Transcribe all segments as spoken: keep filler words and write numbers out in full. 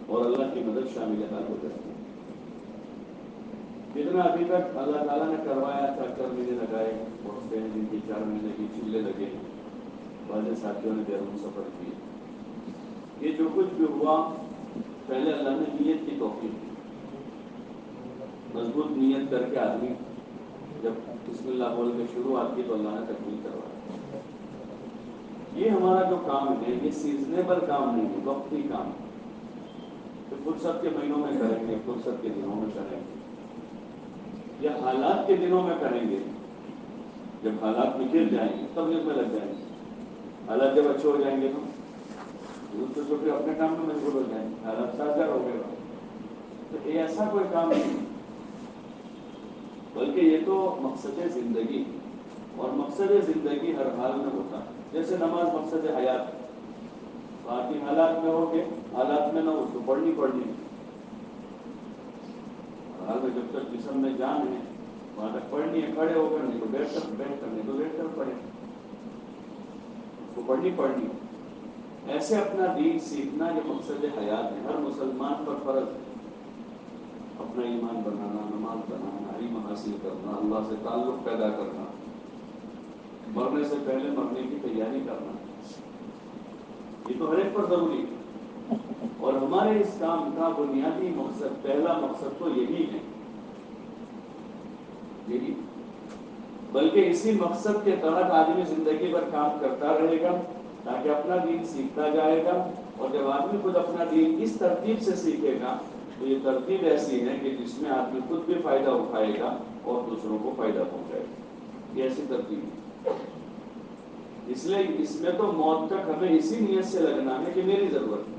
اور اللہ کی مدد شامل حال ہو جاتی ہے. جتنا ابھی تک اللہ تعالیٰ نے کروایا، چار چار مہینے لگائے، بہت سے ہیں جن کی چار مہینے کی چلے لگے، والے ساتھیوں نے بیرون سفر کیے. یہ جو کچھ بھی ہوا پہلے اللہ نے نیت کی توفیق دی. مضبوط نیت کر کے آدمی جب بسم اللہ بول کے شروعات کی تو اللہ نے تکمیل کروایا. یہ ہمارا جو کام ہے یہ سیزنیبل کام نہیں ہے، وقتی کام ہے. تو فرصت کے مہینوں میں کریں گے، فرصت کے دنوں میں کریں گے، یا حالات کے دنوں میں کریں گے. جب حالات بگڑ جائیں گے تبلیغ میں لگ جائیں گے. حالات جب اچھے ہو جائیں گے تو تو چھوٹے اپنے کام میں مشغول ہو جائیں گے. حالات سازگار ہو گئے تو یہ ایسا کوئی کام نہیں، بلکہ یہ تو مقصد زندگی، اور مقصد زندگی ہر حال میں ہوتا ہے. جیسے نماز مقصد حیات، باقی حالات میں ہو کے حالات میں نہ ہو تو پڑھنی پڑھنی. حال میں جب تک جسم میں جان ہے وہاں تک پڑھنی ہے. کھڑے ہو کر نہیں تو بیٹھ کر، بیٹھ کر نہیں تو بیٹھ کر پڑھیں، تو پڑھنی پڑھنی. ایسے اپنا دین سیکھنا یہ مقصد حیات ہے. ہر مسلمان پر فرض ہے اپنا ایمان بنانا، نماز بنانا، علم حاصل کرنا، اللہ سے تعلق پیدا کرنا، مرنے سے پہلے مرنے کی تیاری کرنا. یہ تو ہر ایک پر ضروری ہے. اور ہمارے اس کام کا بنیادی مقصد، پہلا مقصد تو یہی ہے، یہی. بلکہ اسی مقصد کے تحت آدمی زندگی بھر کام کرتا رہے گا تاکہ اپنا دین سیکھتا جائے گا. اور جب آدمی خود اپنا دین اس ترتیب سے سیکھے گا تو یہ ترتیب ایسی ہے کہ جس میں آدمی خود بھی فائدہ اٹھائے گا اور دوسروں کو فائدہ پہنچائے گا. یہ ایسی ترتیب ہے. اس لیے اس میں تو موت تک ہمیں اسی نیت سے لگنا ہے کہ میری ضرورت ہے،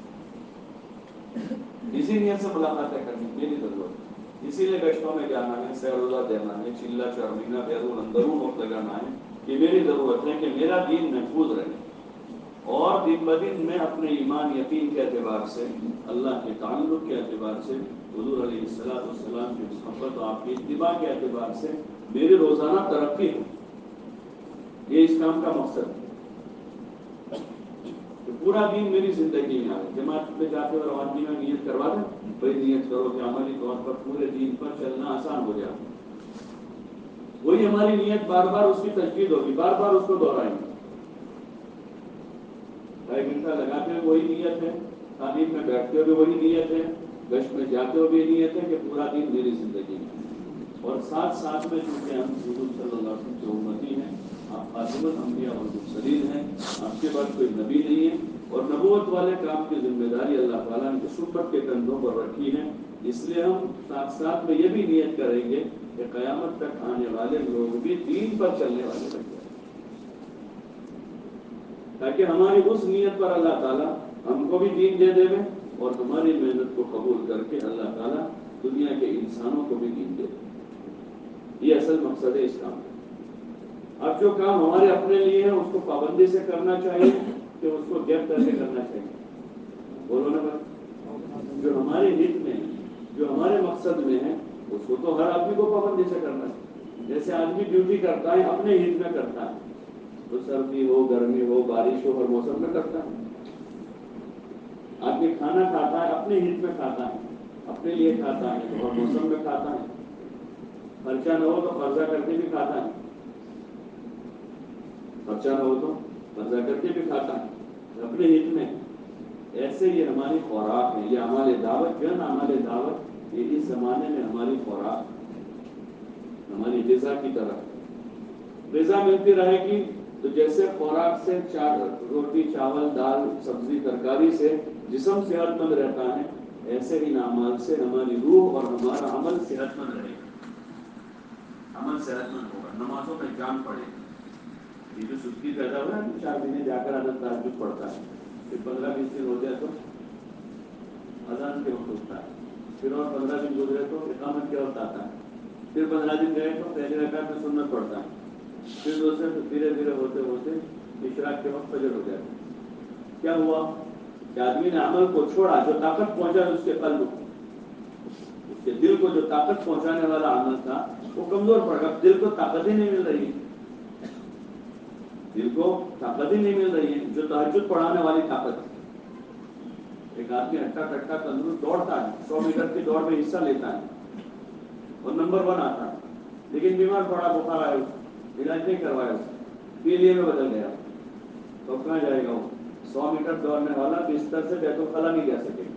اسی نیت سے ملاقاتیں کرنی، میری ضرورت ہے. اسی لیے گشتوں میں جانا ہے، سیر روزہ دینا ہے، چلہ چرمینہ بیرون اندرون وقت لگانا ہے کہ میری ضرورت ہے کہ میرا دین محفوظ رہے. اور دن بدن میں اپنے ایمان یقین کے اعتبار سے، اللہ کے تعلق کے اعتبار سے، حضور علیہ الصلوۃ والسلام کی محبت اور آپ کی اتباع کے اعتبار سے میری روزانہ ترقی ہو. یہ اس کام کا مقصد ہے کہ پورا دین میری زندگی میں آئے. جماعت میں جاتے اور آدمی میں نیت کروا دیں، بڑی نیت کرو کہ عملی طور پر پورے دین پر چلنا آسان ہو جائے. وہی ہماری نیت بار بار اس کی تجدید ہوگی، بار بار اس کو دہرائیں گے. ایک گھنٹہ لگاتے ہوئے وہی نیت ہے، تعلیم میں بیٹھتے ہوئے وہی نیت ہے، گشت میں جاتے ہوئے بھی نیت ہے کہ پورا دین میری زندگی میں. اور ساتھ ساتھ میں چونکہ ہم حضور صلی اللہ علیہ وسلم کے امتی ہیں، آپ خاتم الانبیاء والمرسلین ہیں، آپ کے بعد کوئی نبی نہیں ہے، اور نبوت والے کام کی ذمہ داری اللہ تعالیٰ نے اس امت کے کندھوں پر رکھی ہے. اس لیے ہم ساتھ ساتھ میں یہ بھی نیت کریں گے کہ قیامت تک آنے والے لوگ بھی دین پر چلنے والے بن جائیں، تاکہ ہماری اس نیت پر اللہ تعالیٰ ہم کو بھی دین دے دے اور ہماری محنت کو قبول کر کے اللہ تعالیٰ دنیا کے انسانوں کو بھی دین دے دے. یہ اصل مقصد ہے اس کام کا. اب جو کام ہمارے اپنے لیے ہے اس کو پابندی سے کرنا چاہیے کہ اس کو گیپ کر کے کرنا چاہیے. بولو نا بھائی، جو ہمارے ہت میں ہے، جو ہمارے مقصد میں ہے، اس کو تو ہر آدمی کو پابندی سے کرنا چاہیے. جیسے آدمی ڈیوٹی کرتا ہے اپنے ہت میں کرتا ہے، تو سردی ہو، گرمی ہو، بارش ہو، ہر موسم میں کرتا ہے. آدمی کھانا کھاتا ہے اپنے ہت میں کھاتا ہے، اپنے لیے کھاتا ہے تو ہر موسم میں کھاتا ہے. خرچہ نہ ہو تو قرضہ کر کے بھی کھاتا ہے، خرچہ نہ ہو تو قرضہ کر کے بھی کھاتا ہے اپنے ہت میں. ایسے یہ ہماری خوراک ہے. یہ ہمارے دعوت جو ہے نا، ہمارے دعوت یہ اس زمانے میں ہماری خوراک، ہماری غذا کی طرح غذا ملتی رہے گی. تو جیسے خوراک سے روٹی، چاول، دال، سبزی، ترکاری سے جسم صحت مند رہتا ہے، ایسے ہی اعمال سے ہماری روح اور ہمارا عمل صحت مند رہے گا. عمل صحت مند ہوگا، نمازوں میں جان پڑے گا. یہ جو سستی پیدا ہوا ہے، چار مہینے جا کر عادت تہجد پڑتا ہے، پھر پندرہ بیس دن ہو جائے تو اذان کے وقت اٹھتا ہے، پھر اور پندرہ دن گزرے تو اقامت کے وقت آتا ہے، پھر پندرہ دن گئے تو پہلی رکعت میں سنت پڑتا ہے، پھر دوسرے دھیرے دھیرے ہوتے ہوتے اشراق کے وقت فجر ہو جاتا ہے. کیا ہوا کہ آدمی نے عمل کو چھوڑا، جو طاقت پہنچا اس کے قلب کو، اس کے دل کو جو طاقت پہنچانے والا عمل تھا وہ کمزور پڑ گیا. دل کو طاقت ہی نہیں مل رہی ہے، دل کو طاقت ہی نہیں مل رہی ہے جو تہجد پڑھانے والی طاقت ہے. ایک آدمی ہٹا کٹا تندرست دوڑتا ہے, سو میٹر کی دوڑ میں حصہ لیتا ہے اور نمبر ون آتا ہے, لیکن بیمار پڑا, بخار آیا, علاج نہیں کروایا, پی لیے میں بدل گیا, تو کہاں جائے گا وہ؟ سو میٹر دوڑنے والا بستر سے بیت الخلا نہیں جا سکے.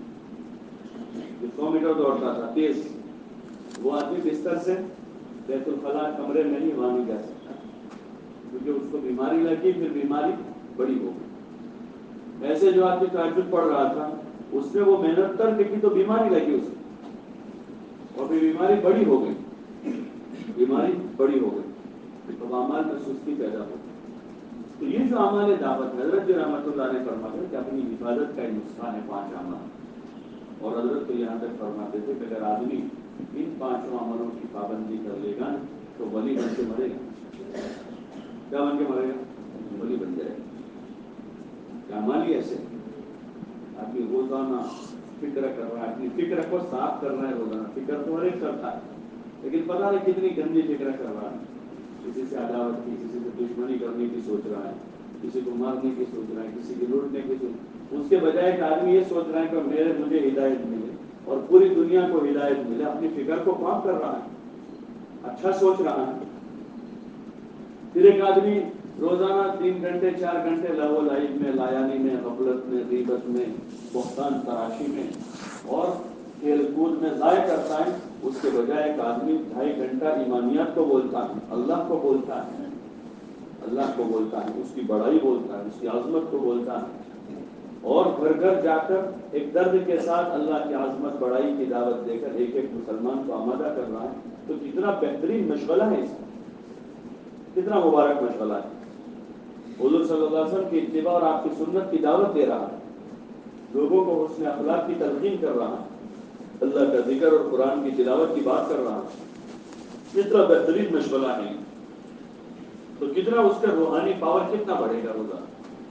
سو میٹر دوڑتا تھا تیز, وہ آدمی بستر سے بیت الخلا کمرے میں نہیں, وہاں نہیں جا سکتا, کیونکہ اس کو بیماری لگی, پھر بیماری بڑی ہو گئی. ایسے جو آدمی تہجد پڑھ رہا تھا, اس نے وہ محنت کر لیکن تو بیماری لگی اس کو, اور پھر بیماری بڑی ہو گئی, بیماری بڑی ہو گئی, اب اعمال میں سستی پیدا ہو گئی. تو یہ جو اعمال دعوت ہے, حضرت رحمۃ اللہ علیہ فرماتے کہ اپنی حفاظت کا ایک نسخہ ہے پانچ اعمال, اور حضرت تو یہاں تک فرماتے تھے کہ اگر آدمی ان پانچوں عملوں کی پابندی کر لے گا تو ولی بن کے مرے گا. کیا بن کے مرے گا؟ ولی بن جائے گا. اعمال ایسے آدمی روزانہ فکر کر رہا ہے, اپنی فکر کو صاف کر رہا ہے روزانہ. فکر تو ہر ایک کرتا ہے, لیکن پتہ نہیں کتنی گندی فکر کر رہا ہے. کسی سے عداوت کی, کسی سے دشمنی کرنے کی سوچ رہا ہے, کسی کو مارنے کی سوچ رہا ہے, کسی کی لوٹنے کی سوچ. اس کے بجائے ایک آدمی یہ سوچ رہا ہے کہ میرے مجھے ہدایت ملے اور پوری دنیا کو ہدایت ملے, اپنی فکر کو کام کر رہا ہے, اچھا سوچ رہا ہے. پھر ایک آدمی روزانہ تین گھنٹے چار گھنٹے لہو لعب میں, لایانی میں, غفلت میں, غیبت میں, بہتان تراشی میں اور کھیل کود میں ضائع کرتا ہے. اس کے بجائے ایک آدمی ڈھائی گھنٹہ ایمانیات کو بولتا ہے, اللہ کو بولتا ہے, اللہ کو بولتا ہے, اس کی بڑائی بولتا ہے, اس کی عظمت کو بولتا ہے, اور گھر گھر جا کر ایک درد کے ساتھ اللہ کی عظمت بڑائی کی دعوت دے کر ایک ایک مسلمان کو آمادہ کر رہا ہے. تو کتنا بہترین مشغلہ ہے اس کا, کتنا مبارک مشغلہ ہے. حضور صلی اللہ علیہ وسلم کی اتباع اور آپ کی سنت کی دعوت دے رہا ہے, لوگوں کو حسن اخلاق کی تلقین کر رہا ہے, اللہ کا ذکر اور قرآن کی تلاوت کی بات کر رہا ہے. کتنا بہترین مشغلہ ہے, تو کتنا اس کا روحانی پاور کتنا بڑھے گا روزانہ.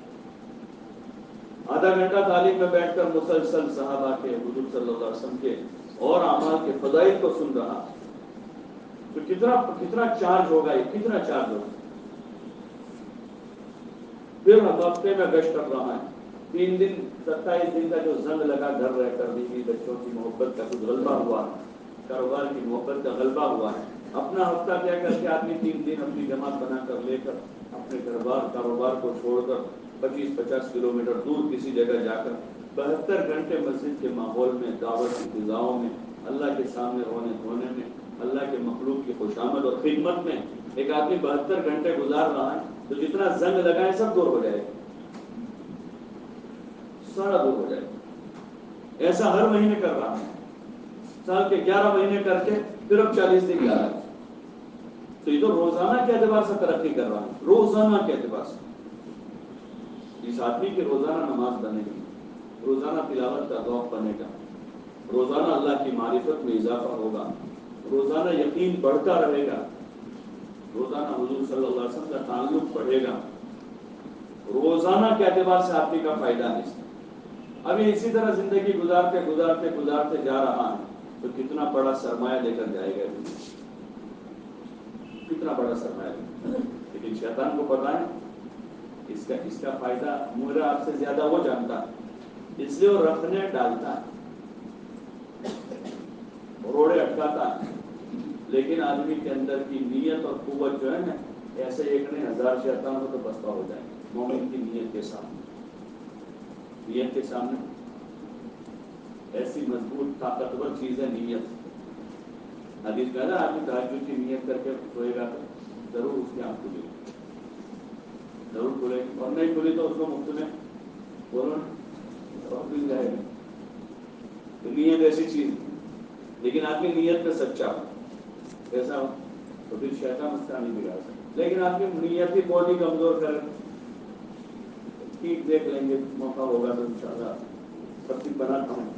آدھا گھنٹہ تعلیم میں بیٹھ کر مسلسل صحابہ کے, حضور صلی اللہ علیہ وسلم کے اور اعمال کے فضائل کو سن رہا, تو کتنا کتنا چارج ہوگا, یہ کتنا چارج ہوگا. پھر ہفتے میں گشت کر رہا ہے, تین دن ستائیس دن کا جو زنگ لگا گھر رہ کر, بیوی بچوں کی محبت کا کچھ غلبہ ہوا, کاروبار کی محبت کا غلبہ ہوا ہے. اپنا ہفتہ طے کر کے آدمی تین دن اپنی جماعت بنا کر لے کر اپنے کاروبار کاروبار کو چھوڑ کر پچیس پچاس کلو میٹر دور کسی جگہ جا کر بہتر گھنٹے مسجد کے ماحول میں, دعوت کی فضاؤں میں, اللہ کے سامنے رونے دھونے میں, اللہ کے مخلوق کی خوشامد اور خدمت میں ایک آدمی بہتر گھنٹے گزار رہا ہے. تو جتنا زنگ لگا ہے سب دور ہو جائے گا, سارا دور ہو جائے گا. ایسا ہر مہینے کر رہا ہے, سال کے گیارہ مہینے کر کے پھر اب چالیس دن گیارہ. تو یہ تو روزانہ کے اعتبار سے ترقی کر رہا ہے, روزانہ کے اعتبار سے. اس آدمی کی روزانہ نماز بنے گی, روزانہ تلاوت کا ذوق بنے گا, روزانہ اللہ کی معرفت میں اضافہ ہوگا, روزانہ یقین بڑھتا رہے گا, روزانہ حضور صلی اللہ علیہ وسلم کا تعلق بڑھے گا, روزانہ کے اعتبار سے آدمی کا فائدہ نہیں. ابھی اسی طرح زندگی گزارتے گزارتے گزارتے جا رہا ہے, تو کتنا بڑا سرمایہ لے کر جائے گا, کتنا بڑا سرمایہ. لیکن شیطان کو پتہ ہے اس کا اس کا فائدہ میرا آپ سے زیادہ وہ جانتا ہے, اس لیے وہ رکھنے ڈالتا ہے, روڑے اٹکاتا ہے. لیکن آدمی کے اندر کی نیت اور قوت جو ہے نا, ایسے ایک نے ہزار شیطان ہو تو بستہ ہو جائے. مومن کی نیت کے سامنے, نیت کے سامنے ایسی مضبوط طاقتور چیز ہے نیت. حدیث کہا آدمی تہجد کی نیت کر کے سوئے گا تو ضرور اس کی آنکھ کھلے گی, ضرور کھلے گی, اور نہیں کھلی تو اس کو مفت میں بولو مل جائے گی. تو نیت ایسی چیز, لیکن آدمی نیت پہ سچا ہو, ایسا ہو تو پھر شیطان اس کا نہیں بگاڑ سکتا. لیکن آدمی نیت ہی بہت ہی کمزور کرے, ٹھیک دیکھ لیں گے موقع ہوگا تو انشاءاللہ سب چیز بناتا ہوں,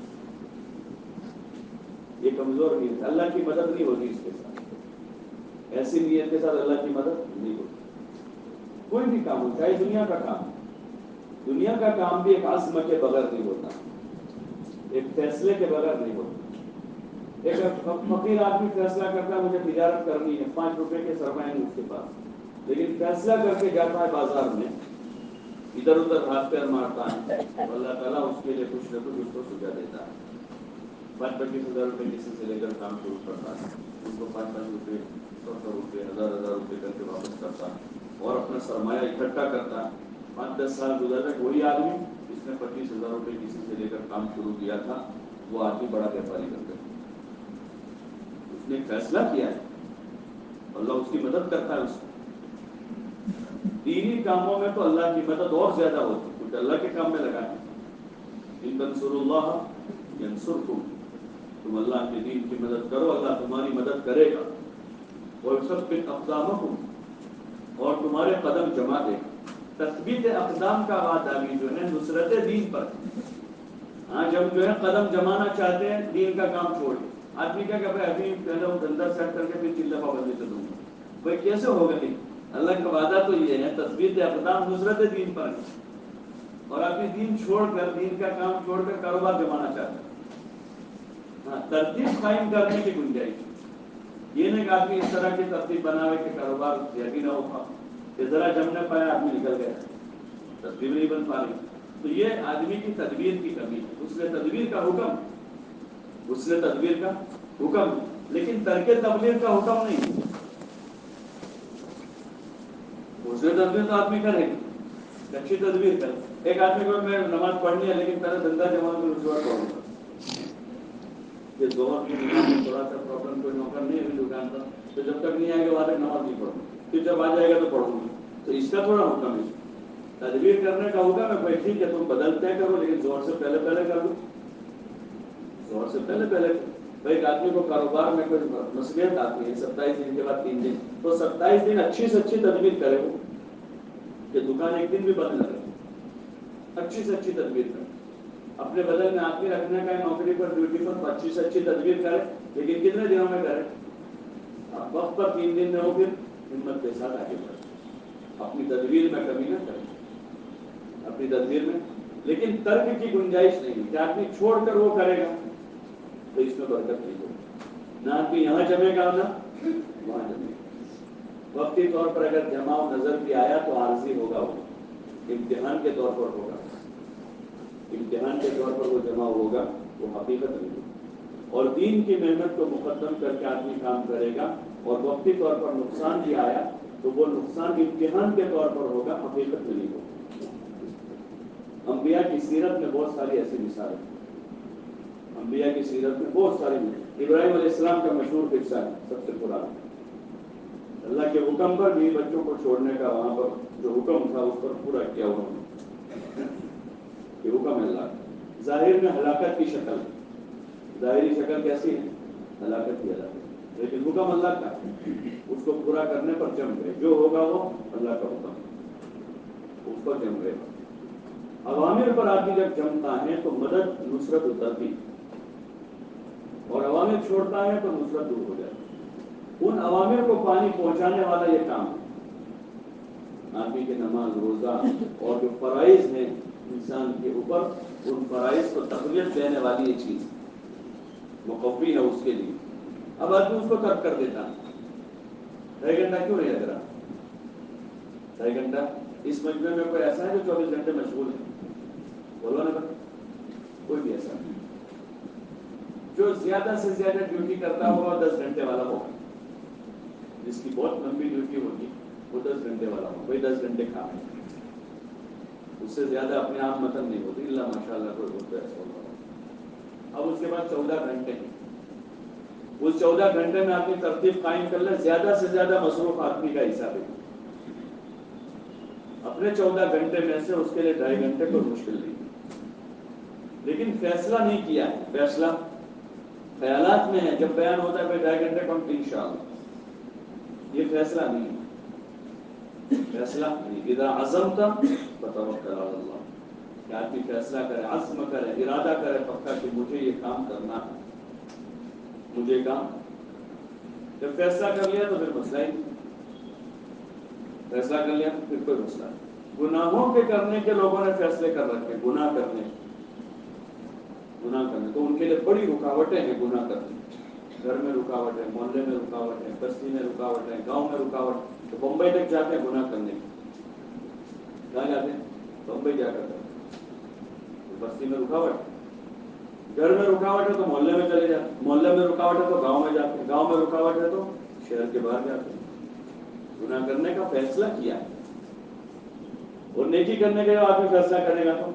یہ کمزور نیت, اللہ کی مدد نہیں ہوگی اس کے ساتھ. ایسی نیت کے ساتھ اللہ کی مدد نہیں ہوتی. کوئی بھی کام ہو, چاہے دنیا کا کام, دنیا کا کام بھی ایک عزم کے بغیر نہیں ہوتا, ایک فیصلے کے بغیر نہیں ہوتا. ایک فقیر آدمی فیصلہ کرتا ہے مجھے تجارت کرنی ہے, پانچ روپے کے سرمایہ اس کے پاس, لیکن فیصلہ کر کے جاتا ہے بازار میں ادھر ادھر ہاتھ پیر مارتا ہے تو اللہ تعالیٰ اس کے لیے کچھ نہ کچھ اس کو سجا دیتا ہے. پانچ پچیس ہزار روپے کسی سے لے کر کام شروع کرتا ہے, ان کو پانچ پانچ روپے سو سو روپے ہزار ہزار روپے کر کے واپس کرتا ہے اور اپنا سرمایہ اکٹھا کرتا ہے. پانچ دس سال گزر گئے, وہی آدمی جس نے پچیس ہزار روپے کسی سے لے کر کام شروع کیا تھا وہ آدمی بڑا ویپاری بن گیا. اس نے فیصلہ کیا ہے, اللہ اس کی مدد کرتا ہے. اس کو دینی کاموں میں تو اللہ کی مدد اور زیادہ ہوتی ہے, کچھ اللہ کے کام میں لگا ہے. ان تنصروا اللہ ینصرکم, تم اللہ کے دین کی مدد کرو اللہ تمہاری مدد کرے گا. ویثبت اقدامکم, اور تمہارے قدم جما دے گا. تثبیت اقدام کا بات آگی جو ہے نصرت دین پر. آج ہم جو ہے قدم جمانا چاہتے ہیں دین کا کام چھوڑ کے. آدمی کیا کہ بھائی ابھی پہلے وہ دندہ سیٹ کر کے پھر چل دفعہ بندی سے دوں گا, بھائی کیسے ہوگا؟ نہیں, اللہ کا وعدہ تو یہ ہے تثبیت اقدام نصرت دین پر ہے, اور اپنی دین چھوڑ کر دین کا کام چھوڑ کر کاروبار جمانا چاہتے ہیں. ہاں, ترتیب قائم کرنے کی گنجائش, یہ نہیں کہ آدمی اس طرح کی ترتیب بناوے کہ کاروبار یقین نہ ہو پا کہ ذرا جمنے پایا آدمی نکل گیا, ترتیب نہیں بن پا رہی. تو یہ آدمی کی تدبیر کی کمی ہے. اس نے تدبیر کا حکم اس نے تدبیر کا حکم لیکن ترک تبلیغ کا حکم نہیں. اس نے تدبیر تو آدمی کرے گی, اچھی تدبیر کرے. ایک آدمی کو میں نماز پڑھنی ہے لیکن پہلے دھندا جما کر رجوع کروں گا, کہ ظہر کی نماز میں تھوڑا سا پرابلم, کوئی نوکر نہیں ہے دکان پر, تو جب تک نہیں آئے گا وہاں تک نماز نہیں پڑھوں, پھر جب آ جائے گا تو پڑھوں گا. تو اس کا تھوڑا حکم ہے. تدبیر کرنے کا ہوگا میں کوئی ٹھیک ہے تم بدلتے کرو لیکن زور سے پہلے پہلے کر دو, زور سے پہلے پہلے. بھائی ایک آدمی کو کاروبار میں کوئی مصیبت آتی ہے ستائیس دن کے بعد تین دن, تو ستائیس دن اچھی سے اچھی تدبیر کرے وہ کہ دکان ایک دن بھی بند نہ رہے. اچھی سے اچھی تدبیر کرے. اپنے بدن میں آدمی رکھنے کا ہے نوکری پر ڈیوٹی پر, اچھی سے اچھی تدبیر کرے لیکن کتنے دنوں میں کرے؟ آپ وقت پر تین دن میں ہو پھر ہمت کے ساتھ آگے بڑھے. اپنی تدبیر میں کمی نہ کرے, اپنی تدبیر میں, لیکن ترک کی گنجائش نہیں کہ آدمی چھوڑ کر وہ کرے گا تو اس میں برکت نہیں ہوگی. نہ آدمی یہاں جمے گا نہ وہاں جمے گا. وقتی طور پر اگر جماؤ نظر بھی آیا تو عارضی ہوگا, وہ امتحان کے طور پر ہوگا, امتحان کے طور پر وہ جمع ہوگا, وہ حقیقت نہیں ہوگی. اور دین کی محنت کو مقدم کر کے آدمی کام کرے گا, اور وقتی طور پر نقصان بھی آیا تو وہ نقصان امتحان کے طور پر ہوگا, حقیقت میں نہیں ہوگا. انبیاء کی سیرت میں بہت ساری ایسی مثالیں ہیں. انبیاء کی سیرت میں بہت ساری مثالیں. ابراہیم علیہ السلام کا مشہور قصہ ہے سب سے پرانا. اللہ کے حکم پر بھی بچوں کو چھوڑنے کا وہاں پر جو حکم تھا اس پر پورا کیا انہوں نے. یہ حکم ہے اللہ. ظاہر میں ہلاکت کی شکل, ظاہری شکل کیسی ہے؟ ہلاکت کی ہلاکت, لیکن حکم اللہ کا, اس کو پورا کرنے پر جم گئے. جو ہوگا وہ اللہ کا حکم, اس پر جم گئے. عوامر پر آدمی جب جمتا ہے تو مدد نصرت اترتی, اور عوامر چھوڑتا ہے تو نصرت دور ہو جاتی. ان عوامر کو پانی پہنچانے والا یہ کام ہے. آدمی کے نماز روزہ اور جو فرائض ہیں انسان کے اوپر, ان فرائض کو تقویت دینے والی یہ چیز مقوی ہے اس کے لیے. اب آدمی اس کو ترک کر دیتا ہے. ڈھائی گھنٹہ کیوں نہیں لگ رہا؟ ڈھائی گھنٹہ اس مجمع میں کوئی ایسا ہے جو چوبیس گھنٹے مشغول ہے؟ بولو نا, کوئی بھی ایسا نہیں. جو زیادہ سے زیادہ ڈیوٹی کرتا ہوگا دس گھنٹے والا ہوگا. جس کی بہت لمبی ڈیوٹی ہوگی وہ دس گھنٹے والا ہوگا. کوئی دس گھنٹے کھا ہے, اس سے زیادہ اپنے آپ متن نہیں ہوتی, اللہ ماشاء اللہ کوئی بولتا ہے ایسا ہوگا. اب اس کے بعد چودہ گھنٹے ہیں. اس چودہ گھنٹے میں اپنی ترتیب قائم کر لیں, زیادہ سے زیادہ مصروف آدمی کا حساب ہے. اپنے چودہ گھنٹے میں سے اس کے لیے ڈھائی گھنٹے کوئی مشکل نہیں, لیکن فیصلہ نہیں کیا ہے. فیصلہ خیالات میں ہے, جب بیان ہوتا ہے پھر ڈھائی گھنٹے کم تین شام, یہ فیصلہ نہیں ہے. فیصلہ نہیں. اذا عزمت فتوکل علی اللہ, کہ آدمی فیصلہ کرے, عزم کرے, ارادہ کرے پکا کہ مجھے یہ کام کرنا ہے, مجھے کام. جب فیصلہ کر لیا تو پھر مسئلہ ہی نہیں. فیصلہ کر لیا پھر کوئی مسئلہ نہیں. گناہوں کے کرنے کے لوگوں نے فیصلے کر رکھے, گناہ کرنے گناہ کرنے تو ان کے لیے بڑی رکاوٹیں ہیں. گناہ کرنے گھر میں رکاوٹ ہے, محلے میں رکاوٹ ہے, بستی میں رکاوٹ ہے, گاؤں میں رکاوٹ. تو بمبئی تک جاتے ہیں گناہ کرنے, کہاں جاتے ہیں؟ बम्बई क्या करता है? बस्ती में रुकावट, घर में रुकावट है तो मोहल्ले में चले जाते, मोहल्ले में रुकावट है तो गांव में जाते, गांव में रुकावट है तो शहर के बाहर जाते। गुनाह करने का फैसला किया है और नेकी करने का आदमी फैसला करेगा तो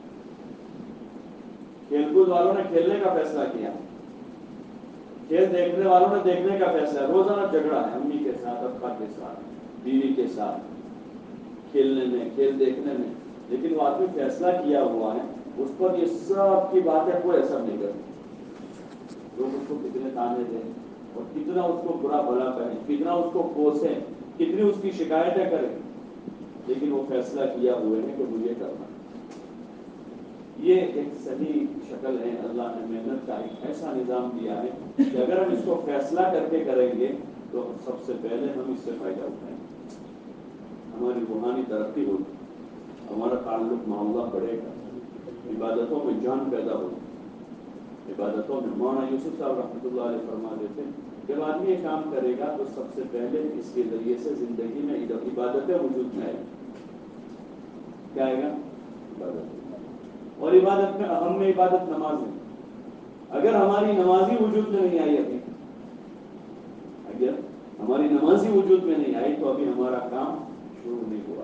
खेलकूद वालों ने खेलने का फैसला किया, खेल देखने वालों ने देखने का फैसला। रोजाना झगड़ा है अम्मी के साथ, अब्बा के साथ, बीवी के साथ, खेलने में, खेल देखने में, लेकिन वो आदमी फैसला किया हुआ है, उस पर ये सब की बातें कोई असर नहीं करती। लोग उसको कितने ताने दें और कितना उसको बुरा भला कहें, कितना उसको कोसें, कितनी उसकी शिकायतें करें, लेकिन वो फैसला किया हुए है कि मुझे करना। ये एक सही शक्ल है। अल्लाह ने मेहनत का एक ऐसा निजाम दिया है कि अगर हम इसको फैसला करके करेंगे तो सबसे पहले हम इससे फायदा उठाएंगे, हमारी रूहानी तरक्की होगी, हमारा ताल्लुक मामला बढ़ेगा, इबादतों में जान पैदा होगी। इबादतों में मौलाना यूसुफ साहब रहमतुल्लाह अलैह फरमा देते हैं, जब आदमी ये काम करेगा तो सबसे पहले इसके जरिए से जिंदगी में इबादतें वजूद में आएगी। क्या आएगा? इबादत। और इबादत में अहम में इबादत नमाज है। अगर हमारी नमाजी वजूद में नहीं आई, अभी अगर हमारी नमाजी वजूद में नहीं आई तो अभी हमारा काम शुरू नहीं हुआ।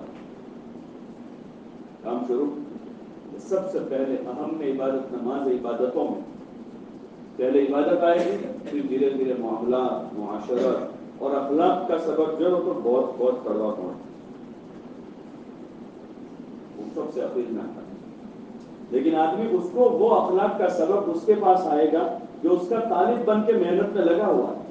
काम शुरू सबसे पहले अहम में इबादत नमाज है। इबादतों में पहले इबादत आएगी, फिर धीरे धीरे मामला, मुआशरत और अखलाक का सबक जो तो बहुत बहुत कड़वा पहुंच वो सबसे अखीर में आता है। लेकिन आदमी उसको वो अखलाक का सबक उसके पास आएगा जो उसका तालिब बन के मेहनत में लगा हुआ है,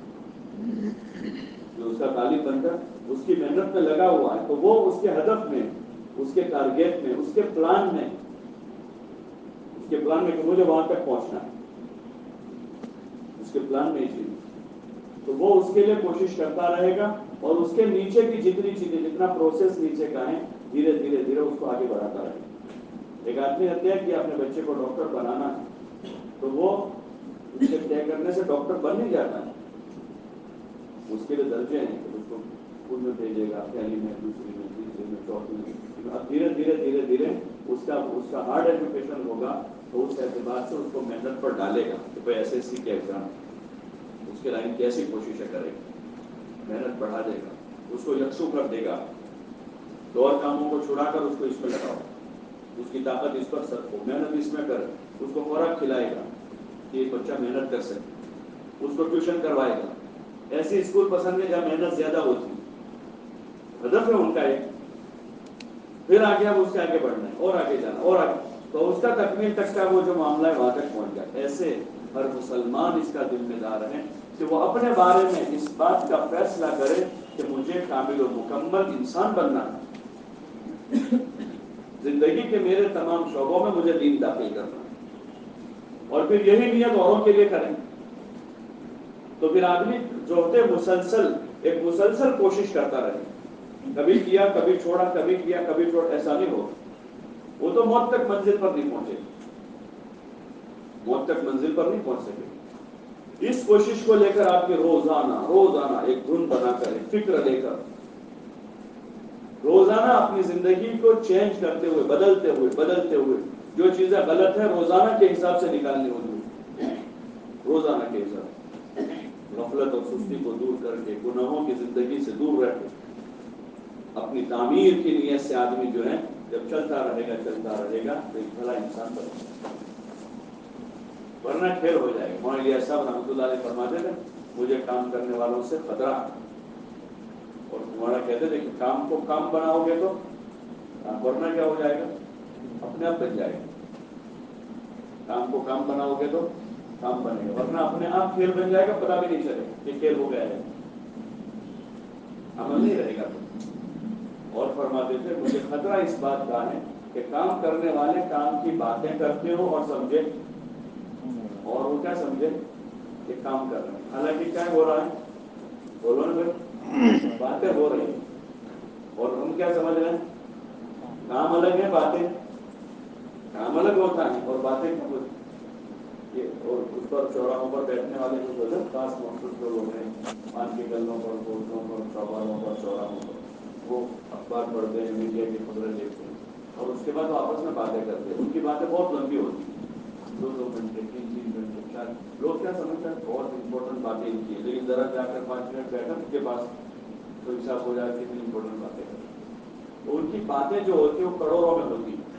जो उसका तालिब बनकर उसकी मेहनत में लगा हुआ है, तो वो उसके हदफ में, उसके टारगेट में, उसके प्लान में, उसके प्लान में कि मुझे वहां तक पहुंचना है, उसके प्लान में चीज, तो वो उसके लिए कोशिश करता रहेगा और उसके नीचे की जितनी चीजें, जितना प्रोसेस नीचे का है, धीरे धीरे धीरे उसको आगे बढ़ाता रहेगा। एक आदमी हत्या किया, अपने बच्चे को डॉक्टर बनाना है, तो वो उसके तय करने से डॉक्टर बन नहीं जाता है, उसके लिए दर्जे हैं कि उसको स्कूल में भेजेगा, पहली में, दूसरी में, तीसरी में, चौथी में। अब धीरे धीरे धीरे धीरे उसका उसका हार्ड एजुकेशन होगा, तो उस एतबार से उसको मेहनत पर डालेगा कि भाई एस एस सी के एग्जाम, उसके लाइन कैसी कोशिशें करेगा, मेहनत बढ़ा देगा, उसको यकसू कर देगा, तो और कामों को छुड़ाकर उसको इसमें लगाओ, उसकी ताकत इस पर सबको, मेहनत इसमें कर, उसको खुराक खिलाएगा कि एक बच्चा मेहनत कर सके, उसको ट्यूशन करवाएगा। ऐसे स्कूल पसंद है जहाँ मेहनत ज्यादा होती है, हदफ है उनका एक, फिर आगे अब उसके आगे बढ़ना है और आगे जाना और आगे, तो उसका तकमील तक का वो जो मामला है वहां तक पहुंच गया। ऐसे हर मुसलमान इसका जिम्मेदार है कि वो अपने बारे में इस बात का फैसला करे कि मुझे कामिल और मुकम्मल इंसान बनना है, जिंदगी के मेरे तमाम शोबों में मुझे दीन दाखिल करना है, और फिर यही नियत औरों के लिए करें। तो फिर आदमी जो होते मुसलसल एक मुसलसल कोशिश करता रहे, कभी किया कभी छोड़ा, कभी किया कभी छोड़ा, ऐसा नहीं हो, वो तो मौत तक मंजिल पर नहीं पहुंचे, मौत तक मंजिल पर नहीं पहुंच सके। इस कोशिश को लेकर आपके रोजाना रोजाना एक धुन बनाकर, एक फिक्र लेकर, रोजाना अपनी जिंदगी को चेंज करते हुए, बदलते हुए बदलते हुए जो चीजें गलत है रोजाना के हिसाब से निकालनी होगी, रोजाना के हिसाब से, गफलत और सुस्ती को दूर करके, गुनाहों की जिंदगी से दूर रह के, अपनी तामीर की नीयत से आदमी जो है जब चलता रहेगा चलता रहेगा तो एक भला इंसान बनेगा, वरना खेल हो जाएगा। मौलाना साहब रहमतुल्लाह अलैह फरमाते थे, मुझे काम करने वालों से खतरा, और मौलाना कहते थे कि काम को काम बनाओगे तो वरना क्या हो जाएगा, अपने आप बन जाएगा, काम को काम बनाओगे तो काम बनेगा, वरना अपने आप खेल बन जाएगा, पता भी नहीं चलेगा कि खेल हो गया है, अमल नहीं रहेगा। तो और फरमाते थे, मुझे खतरा इस बात का है कि काम करने वाले काम की बातें करते हो और समझे, और वो क्या समझे कि काम कर रहे हैं, हालांकि क्या हो रहा है, बोलो ना भाई, बातें हो रही है और हम क्या समझ रहे हैं, काम अलग है, बातें काम अलग होता है और बातें क्या होती है। और उस पर चौराहों पर बैठने वाले जो बोले खास मखसूस लोग होते हैं, पान के गलों पर, होटलों पर, चौबारों पर, चौराहों पर, वो अखबार पढ़ते हैं, मीडिया की खबरें देखते हैं, اور اس کے بعد وہ آپس میں باتیں کرتے ہیں. ان کی باتیں بہت لمبی ہوتی ہیں, دو دو گھنٹے تین تین گھنٹے چار. لوگ کیا سمجھتے ہیں بہت امپورٹنٹ باتیں ان کی, لیکن ذرا جا کر پانچ منٹ بیٹھا ان کے پاس تو حساب ہو جائے کتنی امپورٹنٹ باتیں کریں. تو ان کی باتیں جو ہوتی ہیں وہ کروڑوں میں ہوتی ہیں.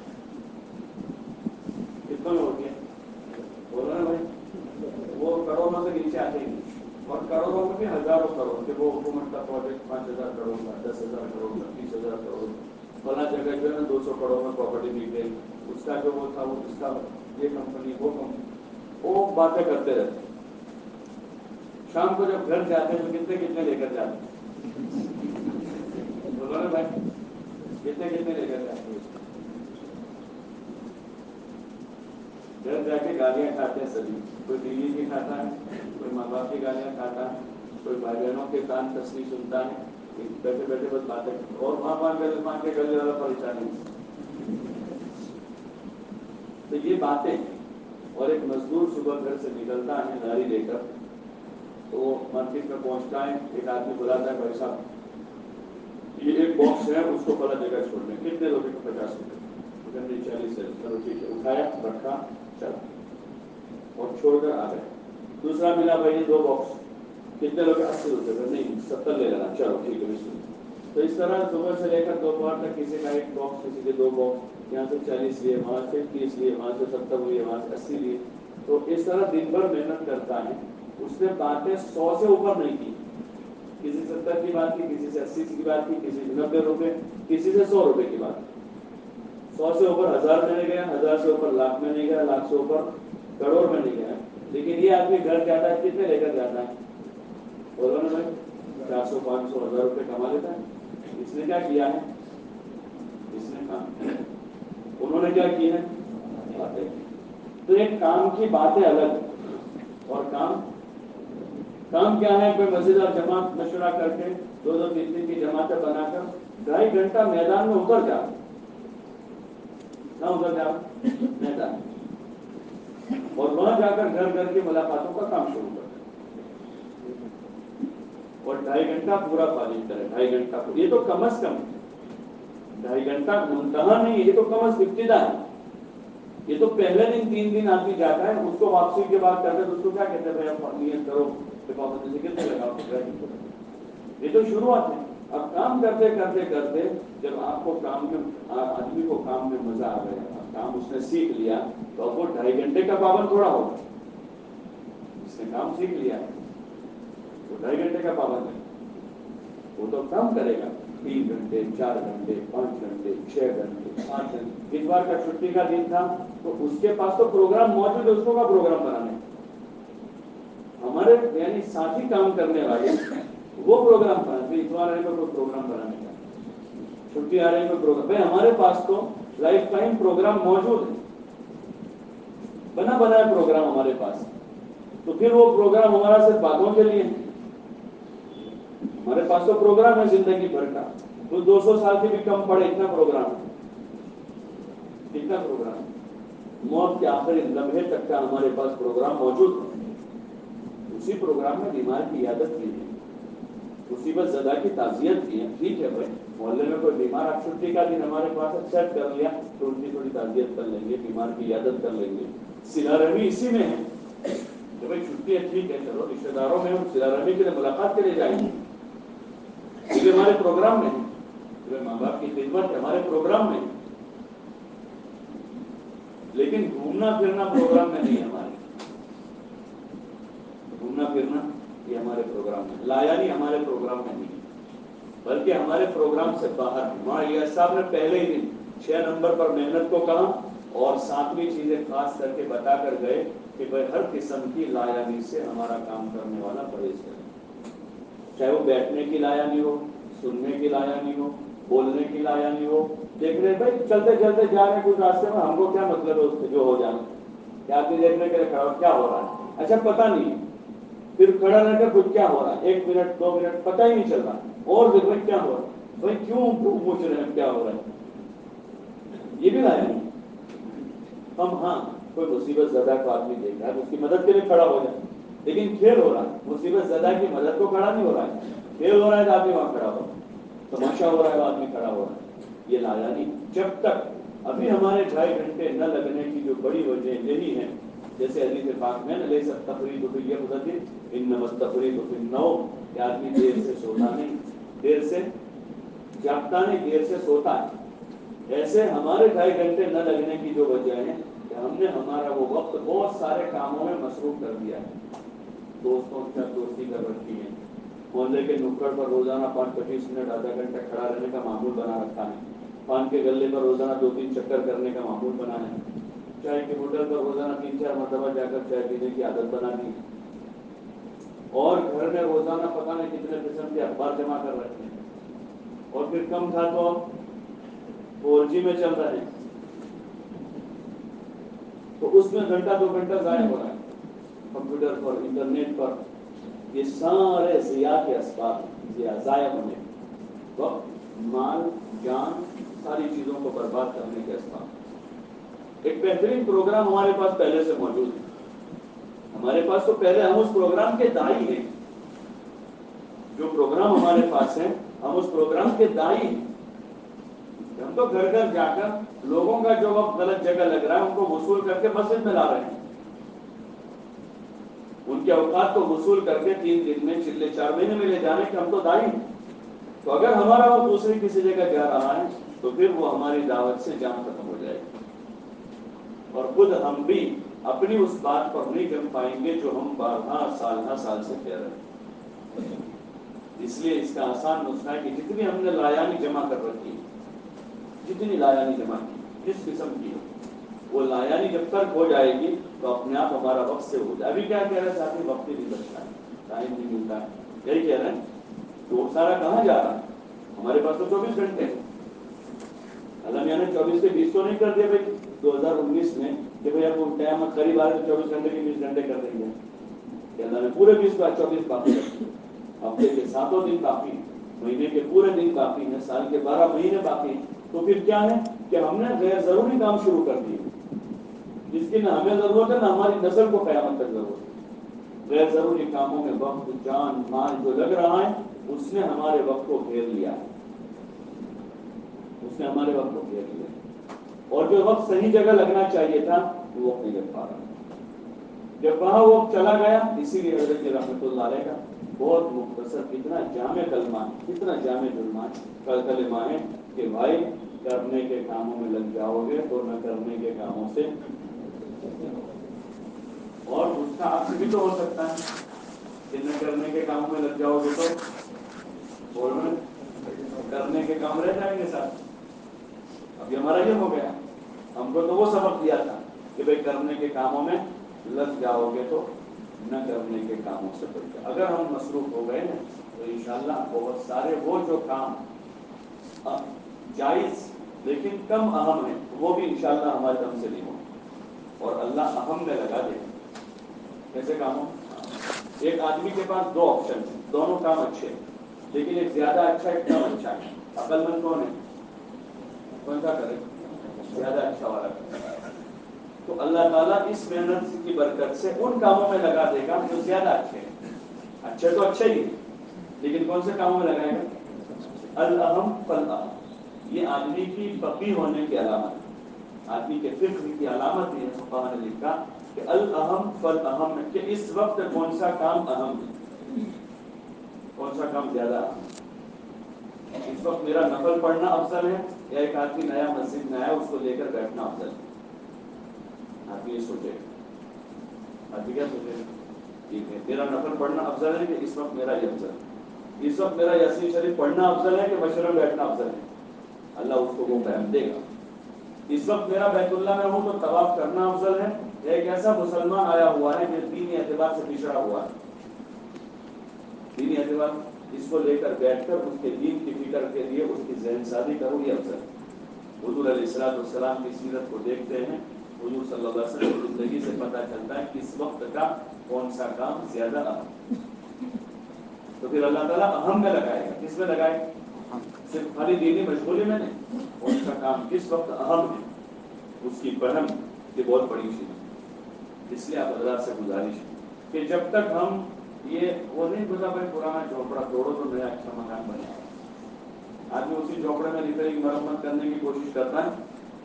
کتنے میں ہوتی ہیں بول رہے ہیں بھائی, وہ کروڑوں سے نیچے آتے ہیں, اور کروڑوں میں بھی ہزاروں کروڑ کے. وہ حکومت کا پروجیکٹ پانچ ہزار کروڑ کا, دس ہزار کروڑ کا, تیس ہزار کروڑ کا, فلاں جگہ جو ہے نا دو سو کروڑ میں پراپرٹی مل گئی, اس کا جو وہ تھا وہ اس کا یہ کمپنی وہ کمپنی, وہ باتیں کرتے رہتے. شام کو جب گھر جاتے ہیں تو کتنے کتنے لے کر جاتے ہیں بولو نا بھائی, کتنے کتنے لے کر جاتے ہیں. گھر جا کے گالیاں کھاتے ہیں سبھی. کوئی بیوی کی کھاتا ہے, کوئی ماں باپ کی گالیاں کھاتا ہے, کوئی بھائی بہنوں کے کان تسلی سنتا ہے, بیٹھے بیٹھے بس باتیں, اور وہاں مان گلے مان کے گلے والا پریشانی. تو یہ باتیں. اور ایک مزدور صبح گھر سے نکلتا ہے لاری لے کر, تو وہ مارکیٹ میں پہنچتا ہے, ایک آدمی بلاتا ہے بھائی صاحب یہ ایک باکس ہے اس کو فلاں جگہ چھوڑنے, کتنے روپے کا؟ پچاس روپے. چالیس ہے, چلو ٹھیک ہے. اٹھایا, رکھا, چلا اور چھوڑ کر آ گئے. دوسرا ملا بھائی دو باکس, کتنے لوگ؟ اسی روپے کا. نہیں ستر لے لینا, چلو ٹھیک ہے. تو اس طرح صبح سے لے کر دوپہر تک کسی کا ایک باکس, کسی کے دو باکس, یہاں سے چالیس لیے, وہاں سے تیس لیے, وہاں سے ستر لیے, وہاں سے اسی لیے. تو اس طرح دن بھر محنت کرتا ہے. اس نے باتیں سو سے اوپر نہیں کی. کسی ستر کی بات کی, کسی سے اسی کی بات کی, کسی سے نبے روپے, کسی سے سو روپے کی بات. سو سے اوپر ہزار میں نہیں گیا, ہزار سے اوپر لاکھ میں نہیں گیا, لاکھ سے اوپر کروڑ میں نہیں گیا. لیکن یہ آدمی گھر جاتا ہے, کتنے لے کر جاتا ہے؟ بولو نا بھائی, چار سو پانچ سو ہزار روپے کما لیتا ہے. اس نے کیا کیا ہے؟ اس نے کام. انہوں نے کیا کی ہے؟ باتیں. تو ایک کام کی باتیں الگ, اور کام کام کیا ہے؟ کوئی مسجد اور جماعت مشورہ کر کے دو دو تین تین کی جماعتیں بنا کر ڈھائی گھنٹہ میدان میں اتر جا نہ اتر جا میدان, اور وہاں جا کر گھر گھر کی ملاقاتوں کا کام شروع کر. اور ڈھائی گھنٹہ پورا فارغ کرے. ڈھائی گھنٹہ, یہ تو کم از کم ڈھائی گھنٹہ منتہا نہیں, یہ تو کم از ابتدا ہے. یہ تو پہلے دن تین دن آدمی جاتا ہے, اس کو واپسی کے بعد کرتے تو اس کو کیا کہتے ہیں بھائی آپ نیت کرو کہ پابندی سے کتنے لگاؤ. یہ تو شروعات ہے. اب کام کرتے کرتے کرتے جب آپ کو کام میں, آدمی کو کام میں مزہ آ گیا, کام اس نے سیکھ لیا, تو اب وہ ڈھائی گھنٹے کا پابند تھوڑا ہوگا. اس نے کام سیکھ لیا تو ڈھائی گھنٹے کا پابند ہے. وہ تو کام کرے گا تین گھنٹے, چار گھنٹے, پانچ گھنٹے, چھ گھنٹے, پانچ گھنٹے. اس بار کا چھٹی کا دن تھا تو اس کے پاس تو پروگرام موجود ہے, اس کو کا پروگرام بنانے. ہمارے یعنی ساتھی کام کرنے والے وہ پروگرام بناتے. اتوار آئے گا کوئی پروگرام بنانے کا, چھٹی آ رہی ہے کوئی پروگرام. بھائی ہمارے پاس تو لائف ٹائم پروگرام موجود ہے, بنا بنایا پروگرام ہمارے پاس. تو پھر وہ پروگرام ہمارا صرف باتوں کے لیے. ہمارے پاس تو پروگرام ہے زندگی بھر کا, تو دو سو سال سے بھی کم پڑے اتنا پروگرام. کتنا پروگرام, موت کے آخری لمحے تک کا ہمارے پاس پروگرام موجود ہے. اسی پروگرام میں بیمار کی عیادت کی ہے, مصیبت زدہ کی تعزیت کی ہے. ٹھیک ہے بھائی, محلے میں کوئی بیمار, اب چھٹی کا دن ہمارے پاس سیٹ کر لیا تو ان کی تھوڑی تعزیت کر لیں گے, بیمار کی عیادت کر لیں گے. صلہ رحمی اسی میں ہے کہ بھائی چھٹی ہے, ٹھیک ہے چلو رشتے داروں میں ہم صلہ رحمی کے لیے ملاقات کے لیے جائیں گے. یہ ہمارے پروگرام میں ہے, ماں باپ کی خدمت ہمارے پروگرام میں ہے. لیکن گھومنا پھرنا پروگرام میں نہیں ہے ہمارے. گھومنا پھرنا یہ ہمارے پروگرام میں, لایانی ہمارے پروگرام میں نہیں, بلکہ ہمارے پروگرام سے باہر. مولانا صاحب نے پہلے ہی دن چھ نمبر پر محنت کو کہا, اور ساتویں چیزیں خاص کر کے بتا کر گئے کہ بھائی ہر قسم کی لایانی سے ہمارا کام کرنے والا پرہیز کرے. چاہے وہ بیٹھنے کی لایانی ہو, سننے کی لایانی ہو, بولنے کی لایانی ہو. دیکھ رہے بھائی چلتے چلتے جا رہے ہیں کچھ راستے میں, ہم کو کیا مطلب ہے اس سے جو ہو جانا, کیا آپ دیکھنے کے لیے کھڑا کیا ہو رہا ہے, اچھا پتہ نہیں, پھر کھڑا رہ کر کچھ کیا ہو رہا ہے, ایک منٹ دو منٹ پتہ ہی نہیں چل رہا, اور دیکھ بھائی کیا ہو رہا ہے, بھائی کیوں پوچھ رہے ہیں کیا ہو رہا ہے. یہ بھی لایانی. ہم ہاں کوئی مصیبت زدہ کو آدمی دیکھ رہا ہے, اس کی مدد کے لیے کھڑا ہو جائے, لیکن کھیل ہو رہا ہے, مصیبت زدہ کی مدد کو کھڑا نہیں ہو رہا ہے. کھیل ہو رہا ہے تو آدمی وہاں کھڑا ہو, تماشا ہو رہا ہے تو آدمی کھڑا ہو رہا ہے. یہ لایانی. جب تک ابھی ہمارے ڈھائی گھنٹے نہ لگنے کی جو بڑی وجہ یہی ہے، جیسے حدیث پاک میں لیس التفریط فی الغدۃ انما التفریط فی النوم، کہ آدمی دیر سے سوتا نہیں، دیر سے جاگتا نہیں، دیر سے سوتا ہے۔ ایسے ہمارے ڈھائی گھنٹے نہ لگنے کی جو وجہ ہے کہ ہم نے ہمارا وہ وقت بہت سارے کاموں میں مصروف کر دیا ہے، دوستوں کے ساتھ دوستی کر رکھی ہے، محلے کے نکڑ پر روزانہ پانچ پچیس منٹ آدھا گھنٹہ کھڑا رہنے کا معمول بنا رکھا ہے، پان کے گلے پر روزانہ دو تین چکر کرنے کا معمول بنا ہے، چائے کے ہوٹل پر روزانہ تین چار مرتبہ جا کر چائے پینے کی عادت بنا دی، اور گھر میں روزانہ پتہ نہیں کتنے قسم کے اخبار جمع کر رکھے ہیں، اور پھر کم تھا تو فور جی میں چل رہے ہیں، تو اس میں گھنٹہ دو گھنٹہ ضائع ہو رہا ہے کمپیوٹر پر، انٹرنیٹ پر۔ یہ سارے ضیاء کے اسباب، ضائع ہونے، وقت، مال، جان، ساری چیزوں کو برباد کرنے کے اسباب۔ ایک بہترین پروگرام ہمارے پاس پہلے سے موجود ہے، ہمارے پاس تو پہلے ہم اس پروگرام کے دائی ہیں، جو پروگرام ہمارے پاس ہے ہم اس پروگرام کے دائی ہیں، ہم تو گھر گھر جا کر لوگوں کا جو وقت غلط جگہ لگ رہا ہے ان کو وصول کر کے مسجد میں لا رہے ہیں، ان کے اوقات کو وصول کر کے تین دن میں چلے چار مہینے میں لے جانے کے ہم تو دائی ہیں۔ تو اگر ہمارا وقت دوسری کسی جگہ جا رہا ہے تو پھر وہ ہماری دعوت سے جان ختم ہو جائے گی، اور خود ہم بھی اپنی اس بات پر نہیں جم پائیں گے جو ہم بارہا سالہ سال سے کہہ رہے ہیں۔ اس لیے اس کا آسان نسخہ ہے کہ جتنی ہم نے لایانی جمع کر رکھی، جتنی لایانی جمع کی جس قسم کی وہ لایانی جب تک ہو جائے گی تو اپنے آپ ہمارا وقت سے ہو جائے۔ ابھی کیا کہہ رہے ہیں ساتھی، وقت ہی نہیں بچتا ہے، ٹائم نہیں ملتا ہے، یہی کہہ رہے ہیں، تو سارا کہاں جا رہا ہے؟ ہمارے پاس تو چوبیس گھنٹے ہیں، اللہ میاں نے چوبیس سے بیس تو نہیں کر دیا بھائی دو ہزار انیس میں کہ بھائی اب ٹائم قریب آ رہے چوبیس گھنٹے کے بیس گھنٹے کر دیں گے، کہ اللہ نے پورے بیس کا چوبیس باقی رکھے، ہفتے کے ساتوں دن باقی، مہینے کے پورے دن باقی ہیں، سال کے بارہ مہینے باقی ہیں، تو پھر کیا ہے کہ ہم نے غیر ضروری کام شروع کر دیے جس کی نہ ہمیں ضرورت ہے نہ ہماری نسل کو قیامت تک ضرورت ہے۔ غیر ضروری کاموں میں وقت، جان، مال جو لگ رہا ہے اس نے ہمارے وقت کو گھیر لیا ہے، اس نے ہمارے وقت کو گھیر لیا، اور جو وقت صحیح جگہ لگنا چاہیے تھا وہ وقت نہیں لگ پا رہا، جب وہاں وہ چلا گیا۔ اسی لیے حضرت رحمۃ اللہ علیہ کا بہت مختصر، کتنا جامع کلمہ، کتنا جامع کلمہ ہے کہ بھائی کرنے کے کاموں میں لگ جاؤ گے تو نہ کرنے کے کاموں سے، اور اس کا عکس بھی تو ہو سکتا ہے کہ نہ کرنے کے کاموں میں لگ جاؤ گے تو اور کرنے کے کام رہ جائیں گے ساتھ۔ ابھی ہمارا یہ ہو گیا، ہم کو تو وہ سبق دیا تھا کہ بھائی کرنے کے کاموں میں لگ جاؤ گے تو نہ کرنے کے کاموں سے بچ جاؤ۔ اگر ہم مصروف ہو گئے نا تو انشاءاللہ بہت سارے وہ جو کام جائز لیکن کم اہم ہیں وہ بھی انشاءاللہ ہمارے دم سے نہیں ہوں، اور اللہ اہم میں لگا دے۔ کیسے کاموں؟ ایک آدمی کے پاس دو آپشن ہیں، دونوں کام اچھے ہیں لیکن ایک زیادہ اچھا ایک کم اچھا ہے، عقل مند کون ہے؟ کون سا کرے؟ زیادہ اچھا والا کرے۔ تو اللہ تعالیٰ اس محنت کی برکت سے ان کاموں میں لگا دے گا جو زیادہ اچھے ہیں۔ اچھے تو اچھے ہی لیکن کون سے کاموں میں لگائے گا؟ الاہم فالاہم۔ یہ آدمی کی فقیہ ہونے کی علامت، آدمی کے فقہ کی علامت ہے، فقہاء نے لکھا کہ الاہم فالاہم، کہ اس وقت کون سا کام اہم ہے، کون سا کام زیادہ اہم ہے۔ اس وقت میرا نفل پڑھنا افضل ہے یا ایک آدمی نیا مسجد میں آیا اس کو لے کر بیٹھنا افضل ہے؟ آدمی یہ سوچے، آدمی کیا سوچے گا؟ ٹھیک ہے، میرا نفل پڑھنا افضل ہے کہ اس وقت میرا یہ افضل ہے، اس وقت میرا یاسین شریف پڑھنا افضل ہے کہ مشورہ میں بیٹھنا افضل ہے؟ اللہ اس کو وہ فہم دے گا۔ اس وقت میرا بیت اللہ میں ہوں تو طواف کرنا افضل ہے، ایک ایسا مسلمان آیا ہوا ہے جو دینی اعتبار سے پچھڑا ہوا ہے، دینی اعتبار اس کو لے کر بیٹھ کر اس کے دین کی فکر کے لیے اس کی ذہن سازی کروں، یہ افضل ہے۔ حضور علیہ الصلوۃ والسلام کی سیرت کو دیکھتے ہیں، حضور صلی اللہ علیہ وسلم کی زندگی سے پتہ چلتا ہے کہ اس وقت کا کون سا کام زیادہ اہم، تو پھر اللہ تعالیٰ اہم میں لگائے گا۔ کس میں لگائے گا؟ صرف خالی دینی مشغولی میں نہیں، کون سا کام کس وقت اہم ہے اس کی فہم یہ بہت بڑی چیز ہے۔ اس لیے آپ حضرات سے گزارش ہے کہ جب تک ہم یہ وہ نہیں گزا بھائی پرانا جھوپڑا توڑو تو نیا اچھا مکان بنے، آدمی اسی جھوپڑے میں ریپیئرنگ مرمت کرنے کی کوشش کرتا ہے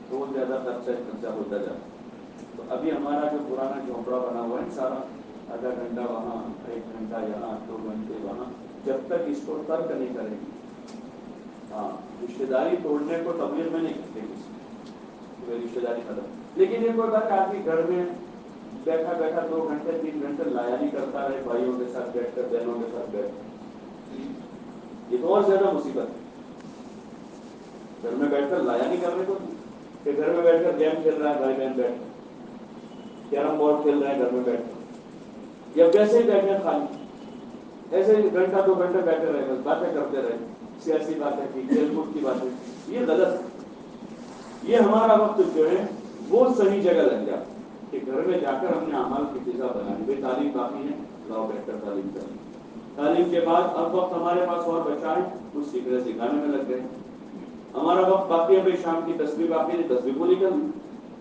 تو وہ زیادہ خرچہ خرچہ ہوتا جاتا. تو ابھی ہمارا جو پرانا جھونپڑا بنا ہوا ہے سارا، آدھا گھنٹہ وہاں، ایک گھنٹہ یہاں، دو گھنٹے وہاں، جب تک اس کو ترک نہیں کرے گی. ہاں رشتے داری توڑنے کو تبلیغ میں نہیں کرتے کسی رشتے داری ختم. لیکن یہ کوئی بات آدمی گھر میں بیٹھا بیٹھا دو گھنٹے تین گھنٹے لایا نہیں کرتا رہے بھائیوں کے ساتھ بیٹھ کر، بہنوں کے ساتھ بیٹھ کر، یہ تو اور زیادہ مصیبت ہے. گھر میں بیٹھ کر لایا نہیں کرنے کو، کہ گھر میں بیٹھ کر گیم کھیل رہا ہے بھائی بہن بیٹھ کر، کیرم بورڈ کھیل رہے ہیں گھر میں بیٹھ کر، یا ویسے ہی بیٹھے خالی ایسے ہی گھنٹہ دو گھنٹے بیٹھے رہے بس باتیں کرتے رہے، سیاسی باتیں کی، کھیل کود کی باتیں کی. یہ غلط ہے. یہ ہمارا وقت جو ہے وہ صحیح جگہ لگ جائے کہ گھر میں جا کر ہم نے اعمال کی فضا بنانی. بھائی تعلیم باقی ہے، لاؤ بیٹھ کر تعلیم کریں. تعلیم کے بعد اب وقت ہمارے پاس اور بچا ہے، کچھ سیکھنے سکھانے میں لگ گئے. ہمارا وقت باقی ہے، بھائی شام کی تصویر باقی ہے، تصویر پوری کر لیں.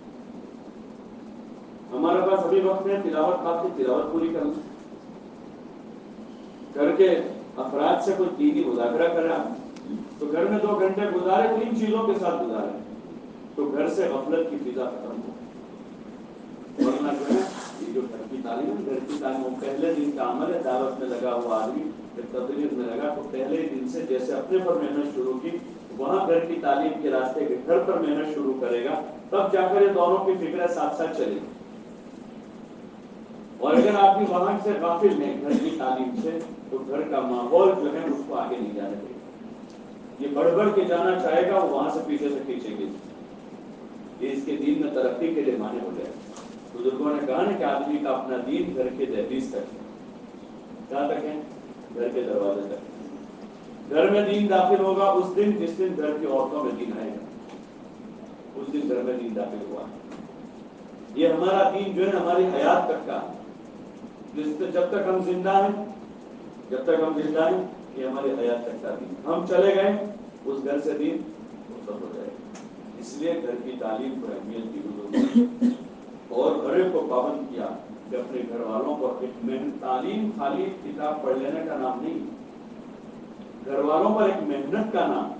ہمارے پاس ابھی وقت ہے، تلاوت باقی، تلاوت پوری کر لیں. گھر کے افراد سے کوئی دینی مذاکرہ کرا تو گھر میں دو گھنٹے گزارے تو ان چیزوں کے ساتھ گزارے تو گھر سے غفلت کی فضا ختم ہو. ورنہ جو ہے یہ جو گھر کی تعلیم ہے، گھر کی تعلیم وہ پہلے دن کا عمل ہے. دعوت میں لگا ہوا آدمی جب تبلیغ میں لگا تو پہلے دن سے جیسے اپنے پر محنت شروع کی، وہاں گھر کی تعلیم کے راستے کے گھر پر محنت شروع کرے گا، تب جا کر یہ دونوں کی فکریں ساتھ ساتھ چلے گی. اور اگر آدمی وہاں سے غافل ہے گھر کی تعلیم سے تو گھر کا ماحول جو ہے اس کو آگے نہیں جانے دے گا. یہ بڑھ بڑھ کے جانا چاہے گا، وہ وہاں سے پیچھے سے کھینچے گی. یہ اس کے دین میں ترقی کے لیے مانے ہو جائے. بزرگوں نے کہا نا کہ آدمی کا اپنا دین گھر کے دہلیز تک ہے. کہاں تک ہے؟ گھر کے دروازے تک. گھر میں دین داخل ہوگا اس دن جس دن گھر کی عورتوں میں دین آئے گا، اس دن گھر میں دین داخل ہوا. یہ ہمارا دین جو ہے ہماری حیات تک کا، جب تک ہم زندہ ہیں، جب تک ہم زندہ ہیں یہ ہماری حیات تک کا دین. ہم چلے گئے اس گھر سے دین ختم ہو جائے گا. اس لیے گھر کی تعلیم کو اہمیت دی گئی اور ہر ایک کو پابند کیا کہ اپنے گھر والوں کو محنت. تعلیم خالی کتاب پڑھ لینے کا نام نہیں، گھر والوں پر ایک محنت کا نام.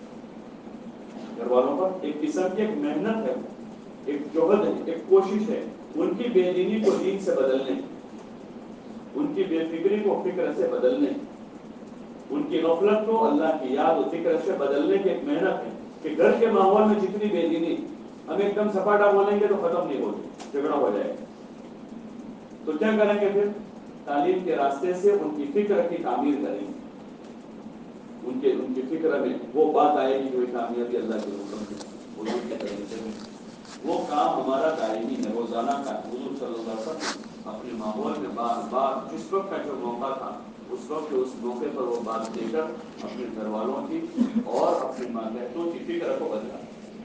گھر والوں پر ایک قسم کی ایک محنت ہے، ایک جوہد ہے، ایک کوشش ہے ان کی بے دینی کو دین سے بدلنے، ان کی بے فکری کو فکر سے بدلنے، ان کی غفلت کو اللہ کی یاد و فکر سے بدلنے کی ایک محنت ہے. کہ گھر کے ماحول میں جتنی بے دینی، ہم ایک دم سپاٹا بولیں گے تو ختم نہیں ہوگی، جھگڑا ہو جائے گا. تو کیا کریں گے پھر؟ تعلیم کے راستے سے ان کی فکر کی تعمیر کریں گے. ان کے ان کی فکر میں وہ بات آئے گی جو کامیابی اللہ کے حکم سے حضور کے طریقے میں. وہ کام ہمارا دائمی ہے، روزانہ کا. حضور صلی اللہ علیہ وسلم اپنے ماحول میں بار بار جس وقت کا جو موقع تھا اس وقت اس موقع پر وہ بات دے کر اپنے گھر والوں کی اور اپنے ماتحتوں کی فکر کو بدلا.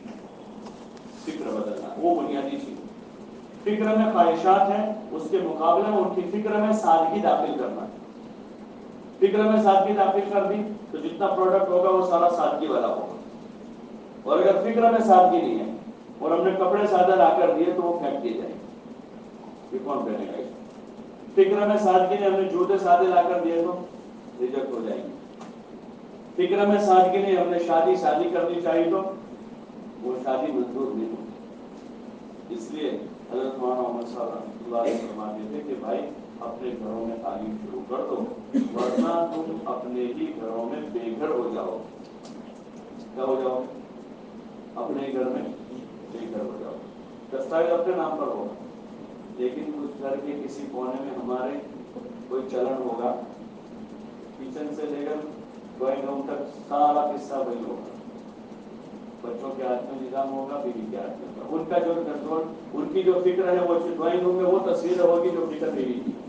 فکر بدلنا وہ بنیادی چیز. فکر میں خواہشات ہیں، اس کے مقابلے میں ان کی فکر میں سادگی داخل کرنا. فکر میں سادگی داخل کر دی تو جتنا پروڈکٹ ہوگا وہ سارا سادگی والا ہوگا. اور اگر فکر میں سادگی نہیں ہے اور ہم نے کپڑے سادہ لا کر دیے تو وہ پھینک دیے جائیں گے. یہ کون پہنے گا؟ فکر میں سادگی نے ہم نے جوتے سادے لا کر دیے تو ریجیکٹ ہو جائیں گے. فکر میں سادگی نے ہم نے شادی شادی کرنی چاہیے تو وہ شادی منظور نہیں ہوتی. اس لیے حضرت مولانا محمد صاحب رحمۃ اللہ علیہ فرماتے تھے کہ بھائی اپنے گھروں میں تعلیم شروع کر دو ورنہ تم اپنے ہی گھروں میں بے گھر ہو جاؤ. کیا ہو جاؤ؟ اپنے ہی گھر میں بے گھر ہو جاؤ. دستاویز اپنے نام پر ہوگا لیکن اس گھر کے کسی کونے میں ہمارے کوئی چلن ہوگا، کچن سے لے کر ڈرائنگ روم تک سارا قصہ وہی ہوگا. بچوں کے ہاتھ میں نظام ہوگا، بیوی کے ہاتھ میں ہوگا. ان کا جو کنٹرول، ان کی جو فکر ہے وہ ڈرائنگ روم میں وہ تصویر ہوگی جو فکر بیوی کی.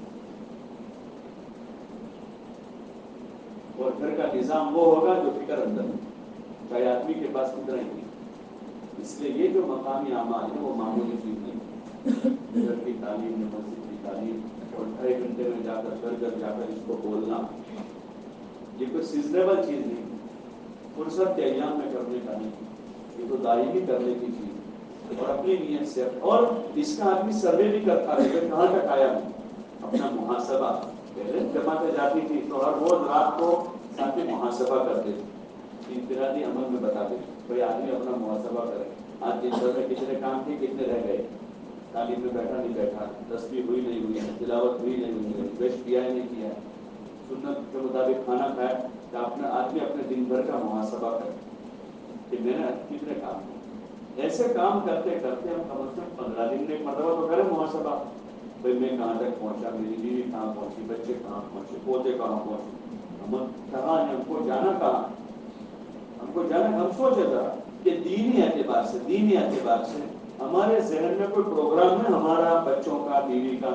اور گھر کا نظام وہ ہوگا جو فکر اندر ہے، چاہے آدمی کے پاس فکر ہی نہیں. اس لیے یہ جو مقامی اعمال ہے وہ معمولی چیز نہیں. گھر کی تعلیم، مسجد کی تعلیم اور ڈھائی گھنٹے میں جا کر گھر گھر جا کر اس کو بولنا یہ کوئی سیزنیبل چیز نہیں، فرصت کے ایام میں کرنے کا نہیں. یہ تو دائمی کرنے کی چیز ہے اور اپنی نیت سے. اور اس کا آدمی سروے بھی کرتا ہے کہ کہاں تک آیا ہے. اپنا محاسبہ. پہلے جماعتیں جاتی تھی تو ہر روز رات کو ساتھی محاسبہ کرتے تھے، انفرادی عمل میں بتا دیں کوئی آدمی اپنا محاسبہ کرے آج دن بھر میں کتنے کام تھے کتنے رہ گئے، تعلیم میں بیٹھا نہیں بیٹھا، تسبیح ہوئی نہیں ہوئی، تلاوت ہوئی نہیں ہوئی، بیسٹ کیا ہے نہیں کیا، سنت کے مطابق کھانا کھایا، کہ اپنا آدمی اپنے دن بھر کا محاسبہ کرے کہ میں نے کتنے کام کیے۔ ایسے کام کرتے کرتے ہم کم از کم پندرہ دن میں ایک مرتبہ تو کریں محاسبہ، بھائی میں کہاں تک پہنچا، میری بیوی کہاں پہنچی، بچے کہاں پہنچے، پوتے کہاں پہنچے، ہم کہاں ہیں، ہم کو جانا کہاں، ہم کو جانا، ہم سوچے ذرا کہ دینی اعتبار سے دینی اعتبار سے ہمارے ذہن میں کوئی پروگرام ہے ہمارا بچوں کا، بیوی کا؟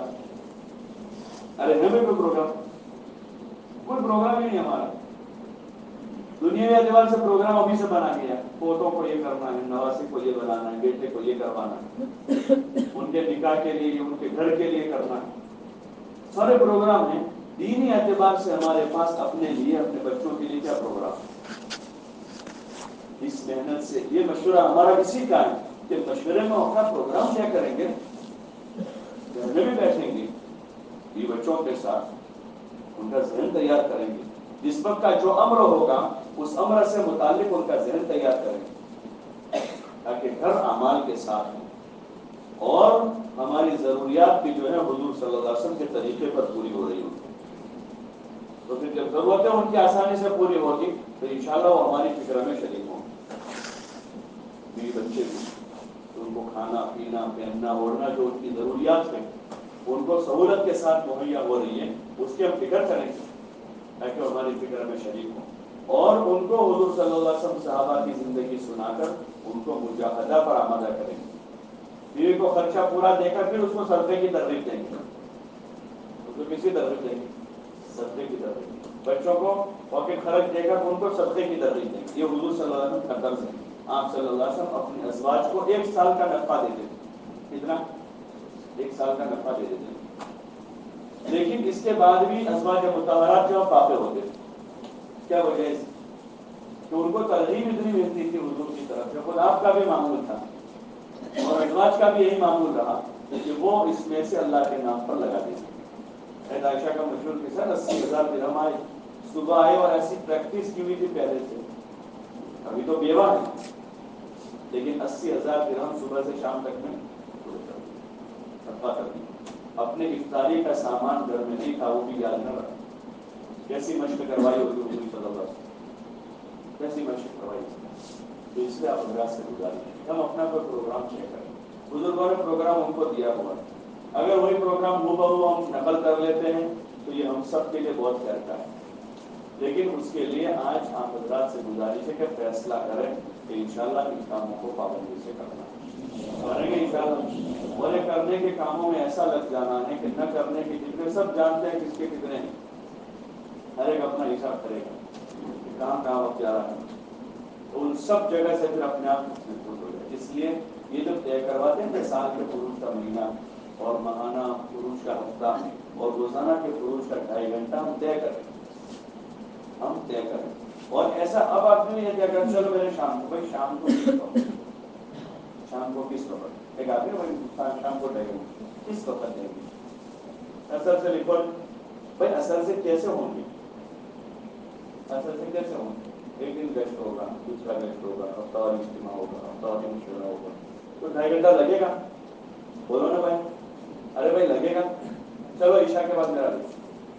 ارے ہمیں کوئی پروگرام کوئی پروگرام ہی نہیں ہمارا۔ دنیا کے اعتبار سے پروگرام ابھی سے بنا گیا، پوتوں کو یہ کرنا ہے، نواسی کو یہ بنانا ہے، بیٹے کو یہ کروانا ہے، ان کے نکاح کے لیے، ان کے گھر کے لیے کرنا ہے، سارے پروگرام ہیں۔ دینی اعتبار سے ہمارے پاس اپنے لیے، اپنے بچوں کے لیے کیا پروگرام ہے؟ اس محنت سے یہ مشورہ ہمارا اسی کا ہے کہ مشورے میں اپنا پروگرام کیا کریں گے، گھر میں بھی بیٹھیں گے یہ بچوں کے ساتھ، ان کا ذہن تیار کریں گے، جس وقت کا جو امر ہوگا اس امر سے متعلق ان کا ذہن تیار کریں گے تاکہ گھر اعمال کے ساتھ ہوں اور ہماری ضروریات بھی جو ہے حضور صلی اللہ علیہ وسلم کے طریقے پر پوری ہو رہی ہوں۔ تو پھر جب ضرورتیں ان کی آسانی سے پوری ہوگی تو انشاءاللہ وہ ہماری فکر میں شریک ہوں۔ میری بچے بھی ان کو کھانا پینا پہننا اوڑھنا جو ان کی ضروریات ہیں ان کو سہولت کے ساتھ مہیا ہو رہی ہے، اس کی ہم فکر کریں گے تاکہ وہ ہماری فکر میں شریک ہوں، اور ان کو حضور صلی اللہ علیہ وسلم صحابہ کی زندگی سنا کر ان کو مجاہدہ پر آمادہ کریں گے۔ بیوی کو خرچہ پورا دے کر پھر اس کو صدقے کی ترغیب دیں گے، اس کو کسی ترغیب دیں گے؟ صدقے کی ترغیب۔ بچوں کو پاکٹ خرچ دے کر ان کو صدقے کی ترغیب دیں گے۔ یہ حضور صلی اللہ علیہ وسلم کا طرز ہے۔ آپ صلی اللہ علیہ وسلم اپنے ازواج کو ایک سال کا نفع دے دیتے، کتنا؟ ایک سال کا نفع دے دیتے، لیکن اس کے بعد بھی ازواج مطہرات جو پاپے ہوتے تھے، کیا وجہ ہے؟ کہ ان کو ترغیب اتنی ملتی تھی حضور کی طرف سے، خود آپ کا بھی معمول تھا اور ازواج کا بھی یہی معمول رہا کہ وہ اس میں سے اللہ کے نام پر لگا دیتے۔ حضرت عائشہ کا مشہور قصہ، اسی ہزار درہم آئے، صبح آئے اور ایسی پریکٹس کی ہوئی تھی پہلے سے، ابھی تو بیوہ ہے لیکن اسی ہزار درہم صبح سے شام تک میں صدقہ کر دی۔ اپنے افطاری کا سامان گھر میں نہیں تھا، وہ بھی یاد نہ رکھا۔ کیسی مشق کروائی ہوگی حضور صلی اللہ علیہ وسلم، کیسی مشق کروائی ہوگی۔ تو اس لیے آپ حضرات سے گزارش، ہم اپنا کوئی پروگرام طے کریں۔ بزرگوں نے پروگرام ان کو دیا ہوا ہے، اگر وہی پروگرام ہو بہو ہم نقل کر لیتے ہیں تو یہ ہم سب کے لیے بہت خیر کا ہے، لیکن اس کے لیے آج آپ حضرات سے گزارش ہے کہ فیصلہ کریں کہ انشاءاللہ ان کاموں کو پابندی سے کرنا کریں گے انشاءاللہ، اور یہ کرنے کے کاموں میں ایسا لگ جانا ہے کہ نہ کرنے کے جتنے سب جانتے ہیں کس کے کتنے ہیں، ہر ایک اپنا حساب کرے گا کہ کہاں کہاں وقت جا رہا ہے، تو ان سب جگہ سے پھر اپنے آپ محفوظ ہو جائے۔ اس لیے یہ جو طے کرواتے ہیں کہ سال کے فروج کا مہینہ اور ماہانہ فروج کا ہفتہ اور روزانہ کے فروج کا ڈھائی گھنٹہ ہم طے کریں، ہم طے کریں، اور ایسا اب آپ نے یہ طے کر چلو میرے شام کو، بھائی شام کو کس وقت، شام کو کس وقت، ایک آدمی بھائی شام کو ڈھائی گھنٹے کس وقت دیں گے، اثر سے لکھو، بھائی اثر سے کیسے ہوں گے، اثر سے کیسے ہوں گے، ایک دن گیسٹ ہوگا، دوسرا گیسٹ ہوگا، ہفتہ واری اجتماع ہوگا، ہفتہ واری مشورہ ہوگا، تو ڈھائی گھنٹہ لگے گا، بولو نا بھائی، ارے بھائی لگے گا، چلو عشاء کے بعد میرا لے،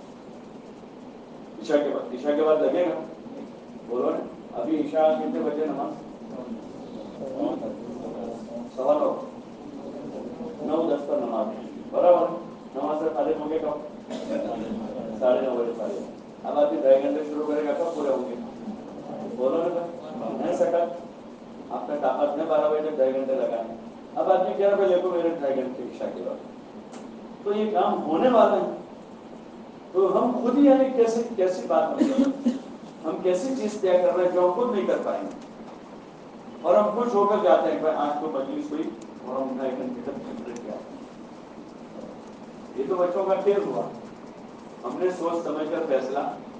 عشاء کے بعد عشاء کے بعد لگے گا، بولو نا، ابھی عشاء کتنے بجے نماز؟ سوا نو، نو دس پر نماز برابر، نماز سے فارغ ہوں گے کب؟ ساڑھے نو بجے فارغ، اب آدمی ڈھائی گھنٹے شروع کرے گا کب پورے ہوں گے؟ بولو نا، نہیں سکا، آپ کا طاقت میں بارہ بجے ڈھائی گھنٹے لگانے، اب آدمی کہہ رہا ہے لے کو میرے ڈھائی گھنٹے عشاء کے بعد، تو یہ کام ہونے والا ہے، تو ہم خود ہی یعنی کیسے کیسی بات ہے، ہم کیسی چیز طے کر رہے ہیں جو ہم خود نہیں کر پائیں گے، اور ہم خوش ہو کر جاتے ہیں کہ آج تو مجلس ہوئی اور ہم ڈھائی گھنٹے تک چل رہے کیا، یہ تو بچوں کا کھیل ہوا، ہم نے سوچ سمجھ کر فیصلہ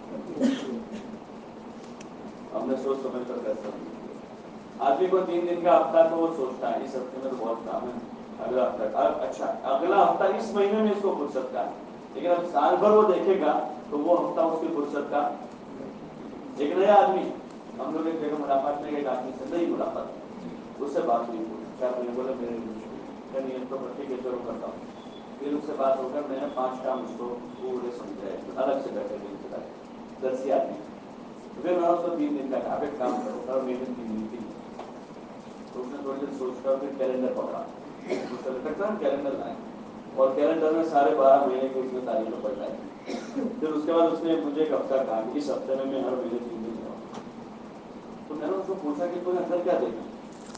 ہم نے سوچ سمجھ کر فیصلہ آدمی کو تین دن کا ہفتہ تو وہ سوچتا ہے اس ہفتے میں تو بہت کام ہے، اگلا ہفتہ، اچھا اگلا ہفتہ اس مہینے میں اس کو فرصت کا ہے، لیکن اب سال بھر وہ دیکھے گا تو وہ ہفتہ اس کی فرصت کا، ایک نیا آدمی، ہم لوگ ایک جگہ ملاقات میں ایک آدمی سے نئی ملاقات، اس سے بات نہیں ہوئی، چار مہینے بولے میرے نیت تو ٹھیک ہے چلو کرتا ہوں. پھر اس سے بات ہو کر میں نے پانچ کام اس کو پورے سمجھائے الگ سے بیٹھے دن کے بعد درسیات میں. پھر میں اس کو تین دن کا کہا ایک کام کرو ہر مہینے تین دن کی. تو اس نے تھوڑی دیر سوچ کر پھر کیلنڈر پکڑا اس سے لگتا ہے کیلنڈر لائے اور کیلنڈر میں سارے بارہ مہینے کی اس نے تاریخیں پلٹائی. پھر اس کے بعد اس نے مجھے ایک ہفتہ کہا کہ اس ہفتے میں میں ہر مہینے تین دن جاؤں. تو میں نے اس کو پوچھا کہ تم نے اندر کیا دیکھا.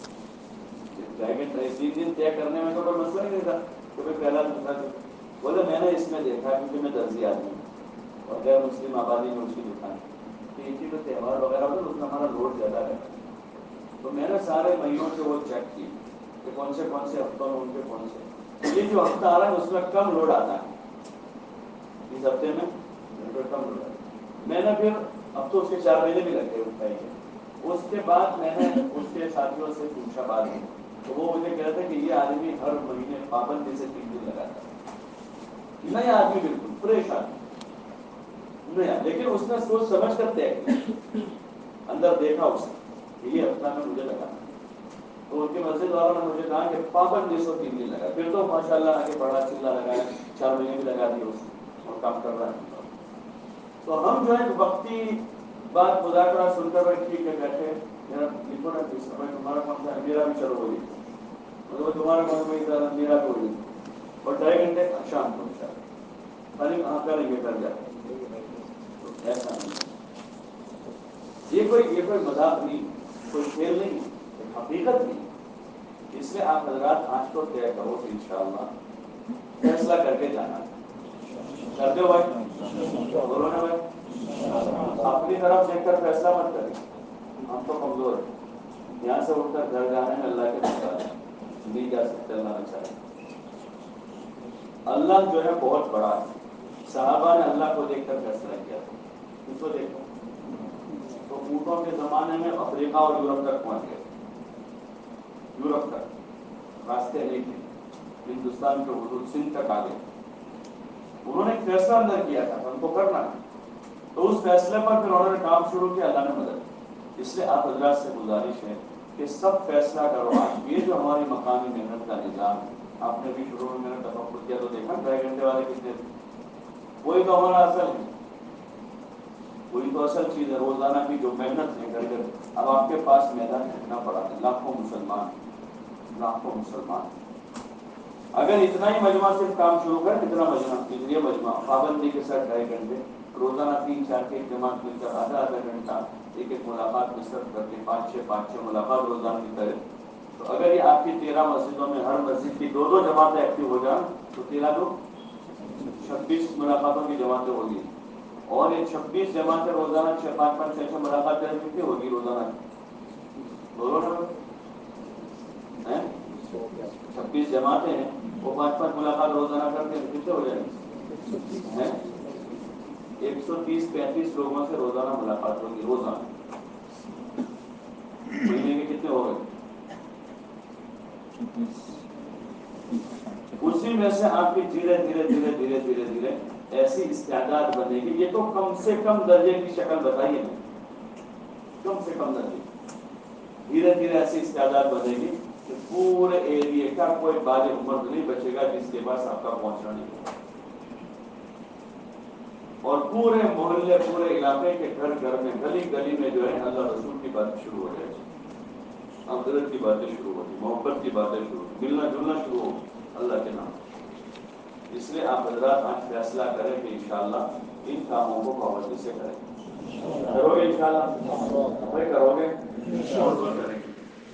تین دن طے کرنے میں تو کوئی مسئلہ ہی نہیں تھا کہ بھائی پہلا دوسرا بولے میں نے اس میں دیکھا کیونکہ میں درزی آدمی ہوں اور غیر مسلم آبادی میں اس کی دکان ہے کہ جو تہوار وغیرہ ہوتا ہے اس میں ہمارا لوڈ زیادہ رہتا ہے. تو میں نے سارے مہینوں سے وہ چیک کی کہ کون سے کون سے ہفتوں میں ان کے کون سے یہ جو ہفتہ آ رہا ہے اس میں کم لوڈ آتا ہے. اس ہفتے میں کم لوڈ آتا ہے. میں نے پھر اب تو اس کے چار مہینے بھی لگ گئے اس ٹائم. اس کے بعد میں نے اس کے ساتھیوں سے پوچھا بات کی تو وہ مجھے کہتے ہیں کہ یہ آدمی ہر مہینے پابندی سے تین دن لگاتا ہے. نیا آدمی بالکل فریش آدمی نیا, لیکن اس نے سوچ سمجھ کر طے کیا اندر دیکھا اس نے یہ ہفتہ میں مجھے لگا. تو ان کے مسجد والوں نے مجھے کہا کہ پابندی سے تین دن لگا. پھر تو ماشاء اللہ آگے بڑا چلا لگا ہے چار مہینے بھی لگا دیے اس نے اور کام کر رہا ہے. تو ہم جو ہے وقتی بات مذاکرہ سن کر ٹھیک ہے بیٹھے میرا لکھو نا تمہارا کون سا ہے میرا بھی چلو وہی مطلب تمہارا کون سا میرا میرا بھی وہی اور ڈھائی گھنٹے شام کو خالی کہاں کریں گے کر جاتے. ایسا نہیں یہ کوئی یہ کوئی مذاق نہیں کوئی کھیل نہیں ایک حقیقت نہیں. اس لیے آپ حضرات آج کو طے کرو کہ انشاءاللہ فیصلہ کر کے جانا کر دو بھائی بولو نا بھائی. اپنی طرف دیکھ کر فیصلہ مت کریں. ہم تو کمزور ہیں. یہاں سے اٹھ کر گھر جانے میں اللہ کے پاس نہیں جا سکتے. اللہ نہ چاہے. اللہ جو ہے بہت بڑا ہے. صحابہ نے اللہ کو دیکھ کر فیصلہ کیا تھا. اس کو دیکھو تو اونٹوں کے زمانے میں افریقہ اور یورپ تک پہنچ گئے. یورپ تک راستے نہیں تھے. ہندوستان کے حدود سندھ تک آ گئے. انہوں نے ایک فیصلہ اندر کیا تھا ان کو کرنا. تو اس فیصلے پر پھر انہوں نے کام شروع کیا. اللہ نے مدد. اس لیے آپ حضرات سے گزارش ہے کہ سب فیصلہ کرو. آج یہ جو ہماری مقامی محنت کا نظام ہے آپ نے بھی شروع میں میرا تفکر کیا تو دیکھا ڈھائی گھنٹے والے کتنے تھے. وہی تو ہمارا اصل ہے. وہی تو اصل چیز ہے. روزانہ کی جو محنت ہے گھر گھر. اب آپ کے پاس میدان کتنا بڑا ہے. لاکھوں مسلمان لاکھوں مسلمان اگر اتنا ہی مجمع صرف کام شروع کریں اتنا مجمع یہ مجمع پابندی کے ساتھ ڈھائی گھنٹے روزانہ تین چار کے جماعت مل کر آدھا آدھا گھنٹہ ایک ایک ملاقات مشرف کر کے پانچ چھ پانچ چھ ملاقات روزانہ کی کرے تو اگر یہ آپ کی تیرہ مسجدوں میں ہر مسجد کی دو دو جماعتیں ایکٹیو ہو جائیں تو تیرہ دو چھبیس ملاقاتوں کی جماعتیں ہوگی. اور یہ چھبیس جماعتیں روزانہ چھ پانچ پانچ چھ چھ ملاقات کریں کتنی ہوگی روزانہ بولو نا چھبیس جماعتیں ہیں وہ پانچ پانچ ملاقات روزانہ کرتے ہیں کتنے ہو جائیں گے. ایک سو تیس پینتیس لوگوں سے روزانہ ملاقات ہوگی. روزانہ مہینے کے کتنے ہو گئے. اسی میں سے آپ کی دھیرے دھیرے دھیرے دھیرے دھیرے دھیرے ایسی استعداد بنے گی. یہ تو کم سے کم درجے کی شکل بتائیے کم سے کم درجے دھیرے دھیرے ایسی استعداد بنے گی کہ پورے ایریے کا کوئی بالغ مرد نہیں بچے گا جس کے پاس آپ کا پہنچنا نہیں ہوگا. اور پورے محلے پورے علاقے کے گھر گھر میں گلی گلی میں جو ہے اللہ رسول کی بات شروع ہو جائے گی. عقیدت کی باتیں شروع ہوتی محبت کی باتیں شروع ہوتی ملنا جلنا شروع ہو اللہ کے نام. اس لیے آپ حضرات آج فیصلہ کریں کہ انشاءاللہ ان کاموں کو پابندی سے کریں. کرو گے انشاءاللہ بھائی کرو گے کریں گے.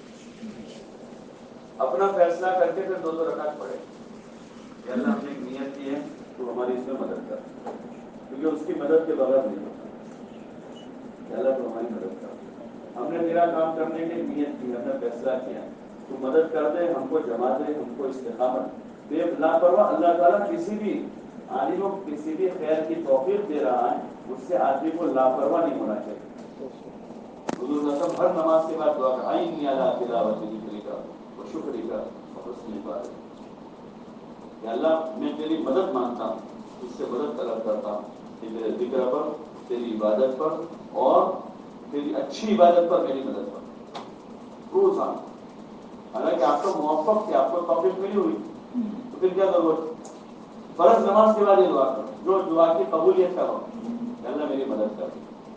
اپنا فیصلہ کر کے پھر دو دو رکعت پڑھے کہ اللہ ہم نے ایک نیت کی ہے تو ہماری اس میں مدد کر کیونکہ اس کی مدد کے بغیر نہیں ہوتا. اللہ تو ہماری مدد کر. ہم نے میرا کام کرنے کی نیت کی ہم نے فیصلہ کیا تو مدد کر دے ہم کو جما دے ہم کو استقامت بے لاپرواہ اللہ تعالیٰ کسی بھی عالم کو کسی بھی خیر کی توفیق دے رہا ہے اس سے آدمی کو لاپرواہ نہیں ہونا چاہیے. حضور رسول ہر نماز کے بعد دعا کر عینی علی تلاوت ذکری کا و شکری کا و حسن عبادت. کہ اللہ میں تیری مدد مانگتا ہوں اس سے مدد طلب کرتا ہوں کہ میرے ذکر پر تیری عبادت پر اور تیری اچھی عبادت پر میری مدد پر روزانہ حالانکہ آپ کو موفق تھے, آپ کو توفیق ملی ہوئی, تو پھر کیا ضرورت. فرض نماز کے بعد یہ دعا کرو, جو دعا کی قبولیت کا ہو, اللہ میری مدد کر.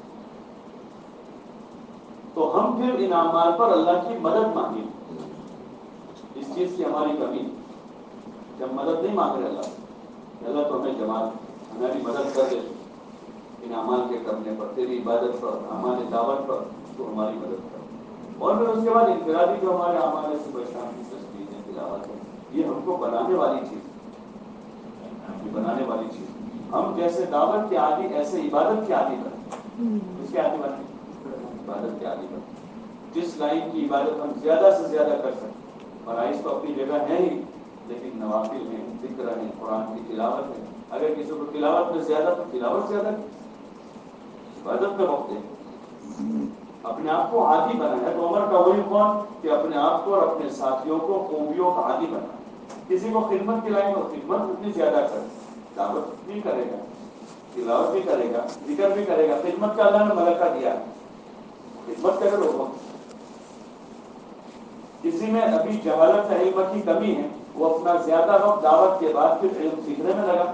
تو ہم پھر ان اعمال پر اللہ کی مدد مانگیں. اس چیز کی ہماری کمی, جب مدد نہیں مانگ رہے اللہ, اللہ تو ہمیں جماعت ہماری مدد کر دے ان اعمال کے کرنے پر, تیری عبادت پر, اعمال دعوت پر, تو ہماری مدد کر. اور پھر اس کے بعد انفرادی جو ہمارے اعمال ہے, صبح شام کی تسبیح ہے, تلاوت ہے, یہ ہم کو بنانے والی چیز, بنانے والی چیز. ہم جیسے دعوت کے عادی ایسے عبادت کے عادی بنے. اس کے عادی بنے, عبادت کے عادی بنے. جس لائن کی عبادت ہم زیادہ سے زیادہ کر سکیں. فرائض تو اپنی جگہ ہے ہی, لیکن نوافل ہیں, ذکر ہے, قرآن کی تلاوت ہے. اگر کسی کو تلاوت میں زیادہ تو تلاوت زیادہ, عبادت میں وقت ہے. اپنے آپ کو عادی بنانا ہے. تو عمر کا وہی کون کہ اپنے آپ کو اور اپنے ساتھیوں کو خوبیوں کا عادی بنانا. کسی کو خدمت کی لائن ہو, خدمت اتنی زیادہ کرے, دعوت بھی کرے گا, تلاوت بھی کرے گا, ذکر بھی کرے گا. خدمت کا اللہ نے ملکہ دیا, خدمت کرے لوگوں. کسی میں ابھی جہالت علم کی کمی ہے, وہ اپنا زیادہ وقت دعوت کے بعد پھر علم سیکھنے میں لگا.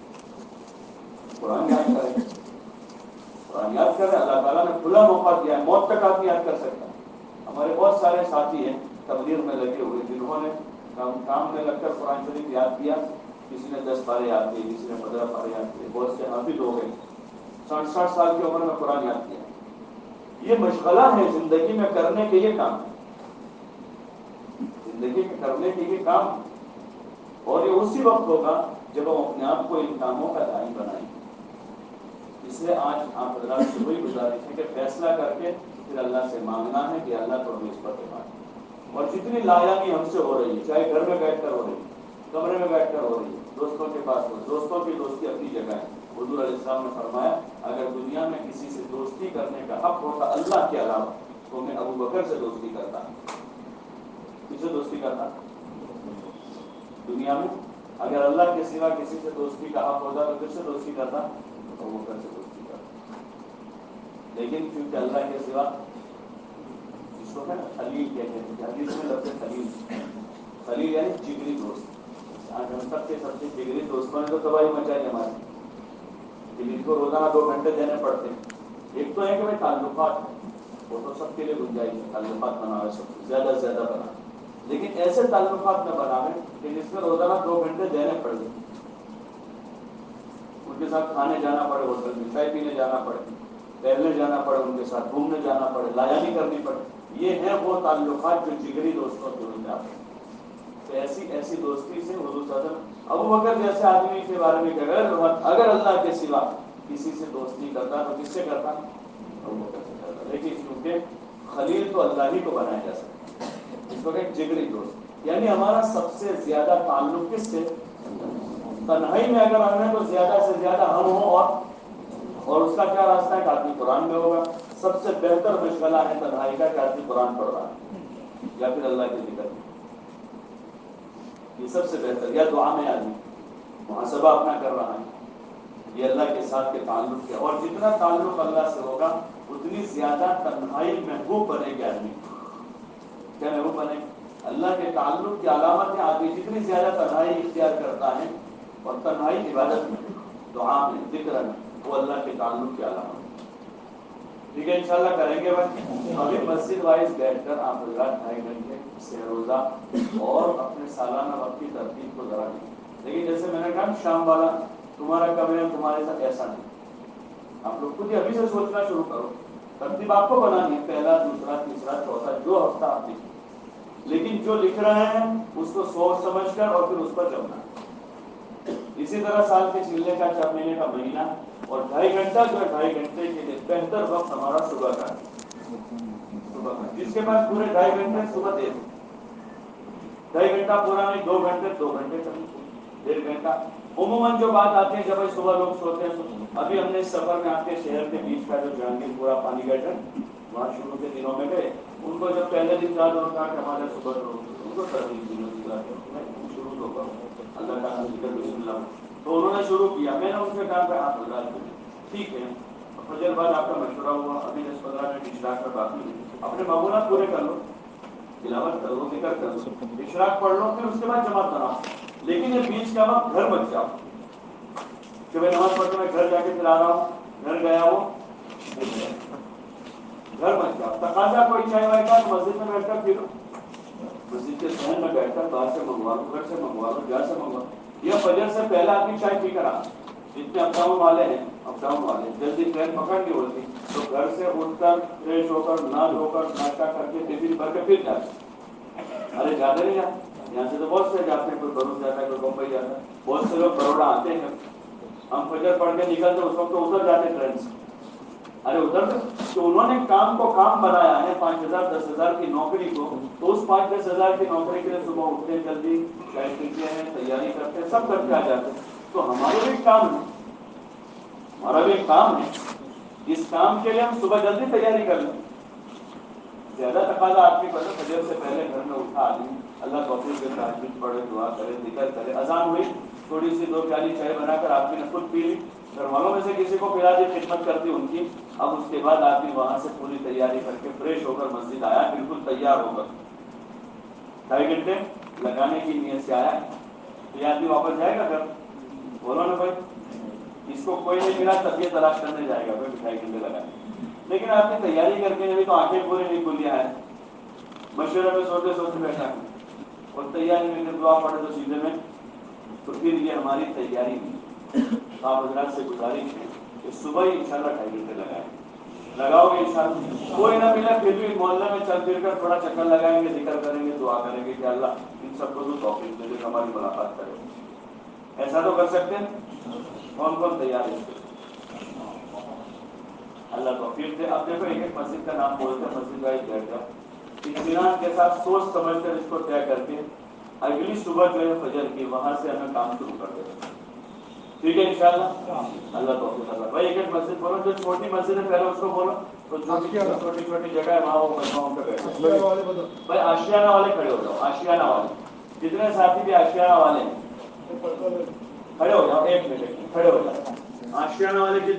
قرآن یاد کرے, قرآن یاد کرے. اللہ تعالیٰ نے کھلا موقع دیا ہے, موت تک آدمی یاد کر سکتا ہے. ہمارے بہت سارے ساتھی ہیں تبلیغ میں لگے ہوئے, جنہوں نے کام میں لگ کر قرآن شریف یاد کیا. کسی نے دس پارے یاد کیے, کسی نے پندرہ پارے یاد کیے. بہت سے حافظ ہو گئے, ساٹھ ساٹھ سال کی عمر میں قرآن یاد کیا. یہ مشغلہ ہے زندگی میں کرنے کے یہ کام, زندگی میں کرنے کے یہ کام. اور یہ اسی وقت ہوگا جب ہم اپنے آپ کو ان کاموں کا دائیں بنائیں. اس لیے آج آپ حضرات سے وہی گزارش ہے کہ فیصلہ کر کے پھر اللہ سے مانگنا ہے کہ اللہ تو ہمیں اس پر مانگے. اور جتنی لایانی ہم سے ہو رہی ہے, چاہے گھر میں بیٹھ کر ہو رہی ہے, کمرے میں بیٹھ کر ہو رہی ہے, دوستوں کے پاس ہو, دوستوں کی دوستی اپنی جگہ ہے. حضور علیہ السلام نے فرمایا, اگر دنیا میں کسی سے دوستی کرنے کا حق ہوتا اللہ کے علاوہ, تو میں ابو بکر سے دوستی کرتا. کس سے دوستی کرتا دنیا میں؟ اگر اللہ کے سوا کسی سے دوستی کا حق ہوتا تو کس سے دوستی کرتا؟ ابو بکر سے دوستی کرتا. لیکن کیونکہ اللہ کے سوا, جس کو خلیل کہتے ہیں, حدیث میں لفظ خلیل, خلیل یعنی جگری دوست. آج ہم سب کے سب سے جگری دوستوں نے تو تباہی مچائی ہماری, جن کو روزانہ دو گھنٹے دینے پڑتے ہیں. ایک تو ہے کہ بھائی تعلقات, وہ تو سب کے لیے گنجائش ہے, تعلقات بناوے, سب سے زیادہ سے زیادہ بنا, لیکن ایسے تعلقات نہ بناوے کہ جس میں روزانہ دو گھنٹے دینے پڑ جائیں. ان کے ساتھ کھانے جانا پڑے, ہوٹل میں چائے پینے جانا پڑے, ٹہلنے جانا پڑے, ان کے ساتھ گھومنے جانا پڑے, لایانی کرنی پڑے. یہ ہیں وہ تعلقات جو جگری دوستوں کے ہوتے ہیں. تو ایسی ایسی دوستی سے حضور صلی اللہ علیہ وسلم ابو بکر جیسے آدمی کے بارے میں کہہ رہے, اگر اللہ کے سوا کسی سے دوستی کرتا تو کس سے کرتا؟ ابو بکر سے کرتا. لیکن کیونکہ خلیل تو اللہ ہی کو بنایا جا سکتا ہے, اس کو کہ جگری دوست, یعنی ہمارا سب سے زیادہ تعلق کس سے؟ تنہائی میں اگر ہم ہیں تو زیادہ سے زیادہ ہم ہوں, اور اور اس کا کیا راستہ ہے کہ آدمی قرآن میں ہوگا. سب سے بہتر مشغلہ ہے تنہائی کا کہ آدمی قرآن پڑھ رہا ہے یا پھر اللہ کے ذکر میں, یہ سب سے بہتر. یا دعا میں آدمی محاسبہ اپنا کر رہا ہے, یہ اللہ کے ساتھ کے تعلق ہے. اور جتنا تعلق اللہ سے ہوگا اتنی زیادہ تنہائی محبوب بنے گی آدمی. کیا محبوب بنے گی؟ اللہ کے تعلق کی علامت ہے آدمی جتنی زیادہ تنہائی اختیار کرتا ہے, اور تنہائی عبادت میں, دعا میں, ذکر میں, وہ اللہ کے تعلق کی علامت ہے. ٹھیک ہے, انشاءاللہ کریں گے. بس ابھی مسجد وائز بیٹھ کر آپ حضرات ڈھائی گھنٹے سے روزہ اور اپنے سالانہ وقت کی ترتیب کو ذرا دیں. لیکن جیسے میں نے کہا شام والا تمہارا کب ہے, تمہارے ساتھ ایسا نہیں. آپ لوگ خود ہی ابھی سے سوچنا شروع کرو. ترتیب آپ کو بنانی ہے, پہلا, دوسرا, تیسرا, چوتھا, جو ہفتہ آپ لکھیں. لیکن جو لکھ رہے ہیں اس کو سوچ سمجھ کر اور پھر اس پر چلنا. اسی طرح سال کے چلنے کا, چار مہینے کا مہینہ, اور ڈھائی گھنٹہ جو ہے ڈھائی گھنٹے کے لیے بہتر وقت ہمارا صبح کا ہے. صبح کا جس کے پاس پورے ڈھائی گھنٹے صبح دے دو, ڈھائی گھنٹہ پورا نہیں, دو گھنٹے دو گھنٹے کا ڈیڑھ گھنٹہ. عموماً جو بات آتی ہے جب صبح لوگ سوتے ہیں, ابھی ہم نے اس سفر میں آپ کے شہر کے بیچ کا جو جہانگیر پورا پانی گیٹ ہے وہاں شروع کے دنوں میں گئے. ان کو جب پہلے دن یاد ہوتا ہے کہ ہمارے صبح ان کو شروع تو کرو اللہ کا ذکر بسم اللہ, تو انہوں نے شروع کیا. میں نے ان سے کہا کہ آپ حضرات ٹھیک ہے, فجر بعد آپ کا مشورہ ہوا, ابھی دس پندرہ منٹ اجلاس میں باقی ہے, اپنے معمولات پورے کر لو. تلاوت کرو ذکر کرو اشراق پڑھ لو پھر اس کے بعد جماعت بناؤ. لیکن یہ بیچ کا وقت گھر بچ جاؤ کہ میں نماز پڑھ کے میں گھر جا کے پھر آ رہا ہوں گھر گیا وہ گھر بچ جاؤ. تقاضا کوئی چائے وائے کا تو مسجد میں بیٹھ کر پھرو مسجد کے صحن میں بیٹھ کر باہر سے منگوا لو گھر سے منگوا لو گھر سے منگوا لو. یا فجر سے پہلے آدمی چائے پی کر آ جتنے اپ ڈاؤن والے ہیں اپ ڈاؤن والے جلدی ٹرین پکڑنی ہوتی تو گھر سے اٹھ کر فریش ہو کر نہا دھو کر ناشتہ کر کے ٹفن بھر کے پھر جاتے. ارے جاتے نہیں جاتے یہاں سے تو بہت سے جاتے ہیں کوئی بروز جاتا ہے کوئی بمبئی جاتا ہے بہت سے لوگ بروڑا آتے ہیں. ہم فجر پڑھ کے نکلتے اس وقت تو ادھر جاتے ٹرین سے. ارے ادھر تو انہوں نے کام کو کام بنایا ہے پانچ ہزار دس ہزار کی نوکری کو تو اس پانچ دس ہزار کی نوکری کے لیے صبح اٹھتے جلدی چائے پیتے ہیں تیاری کرتے ہیں سب کر کے آ جاتے ہیں. تو ہمارے بھی کام ہے ہمارا بھی ایک کام ہے اس کام کے لیے ہم صبح جلدی تیاری کر لیں. زیادہ تقاضا آدمی پر فجر سے پہلے گھر میں اٹھا آدمی اللہ توفیق کے تہجد پڑھے دعا کرے ذکر کرے اذان ہوئی تھوڑی سی دو پیالی چائے بنا کر آدمی نے خود پی لی گھر والوں میں سے کسی کو پلا دی خدمت کرتی ان کی. اب اس کے بعد آدمی وہاں سے پوری تیاری کر کے فریش ہو کر مسجد آیا بالکل تیار ہو کر ڈھائی گھنٹے لگانے کی نیت سے آیا تو یہ آدمی واپس جائے گا گھر. بولو نا بھائی اس کو کوئی نہیں ملا طبیعت تلاش کرنے جائے گا بھائی ڈھائی گھنٹے لگانے. لیکن آپ نے تیاری کر کے ابھی تو آنکھیں پوری نہیں کھلی ہے مشورے میں سوچتے سوچتے بیٹھا اور تیاری میں دعا پڑے تو سیدھے میں تو پھر یہ ہماری تیاری نہیں. آپ حضرات سے گزارش ہے کہ صبح ہی انشاءاللہ ڈھائی گھنٹے لگائیں لگاؤ گے انشاءاللہ. کوئی نہ ملا پھر بھی محلے میں چل پھر کر تھوڑا چکر لگائیں گے ذکر کریں گے دعا کریں گے کہ اللہ ان سب کو تو توفیق دے دے ہماری ملاقات کرے. ایسا تو کر سکتے ہیں کون کون تیار ہے اللہ توفیق دے. اب دیکھو ایک ایک مسجد کا نام بولتے ہیں مسجد کا ایک بیٹھ جاؤ اطمینان کے ساتھ سوچ سمجھ کر اس کو طے کر کے اگلی صبح جو ہے فجر کی وہاں سے ہمیں کام شروع کر دیں. ٹھیک ہے انشاءاللہ اللہ توفیق اللہ. بھائی ایک ایک مسجد بولو جو چھوٹی مسجد ہے پہلے اس کو بولو تو چھوٹی چھوٹی چھوٹی جگہ ہے وہاں وہ مسجدوں پہ بیٹھو. بھائی آشیانہ والے کھڑے ہو جاؤ آشیانہ والے جتنے ساتھی بھی آشیانہ والے ہیں کھڑے ہو جاؤ ایک منٹ کھڑے ہو جاؤ آشیانہ والے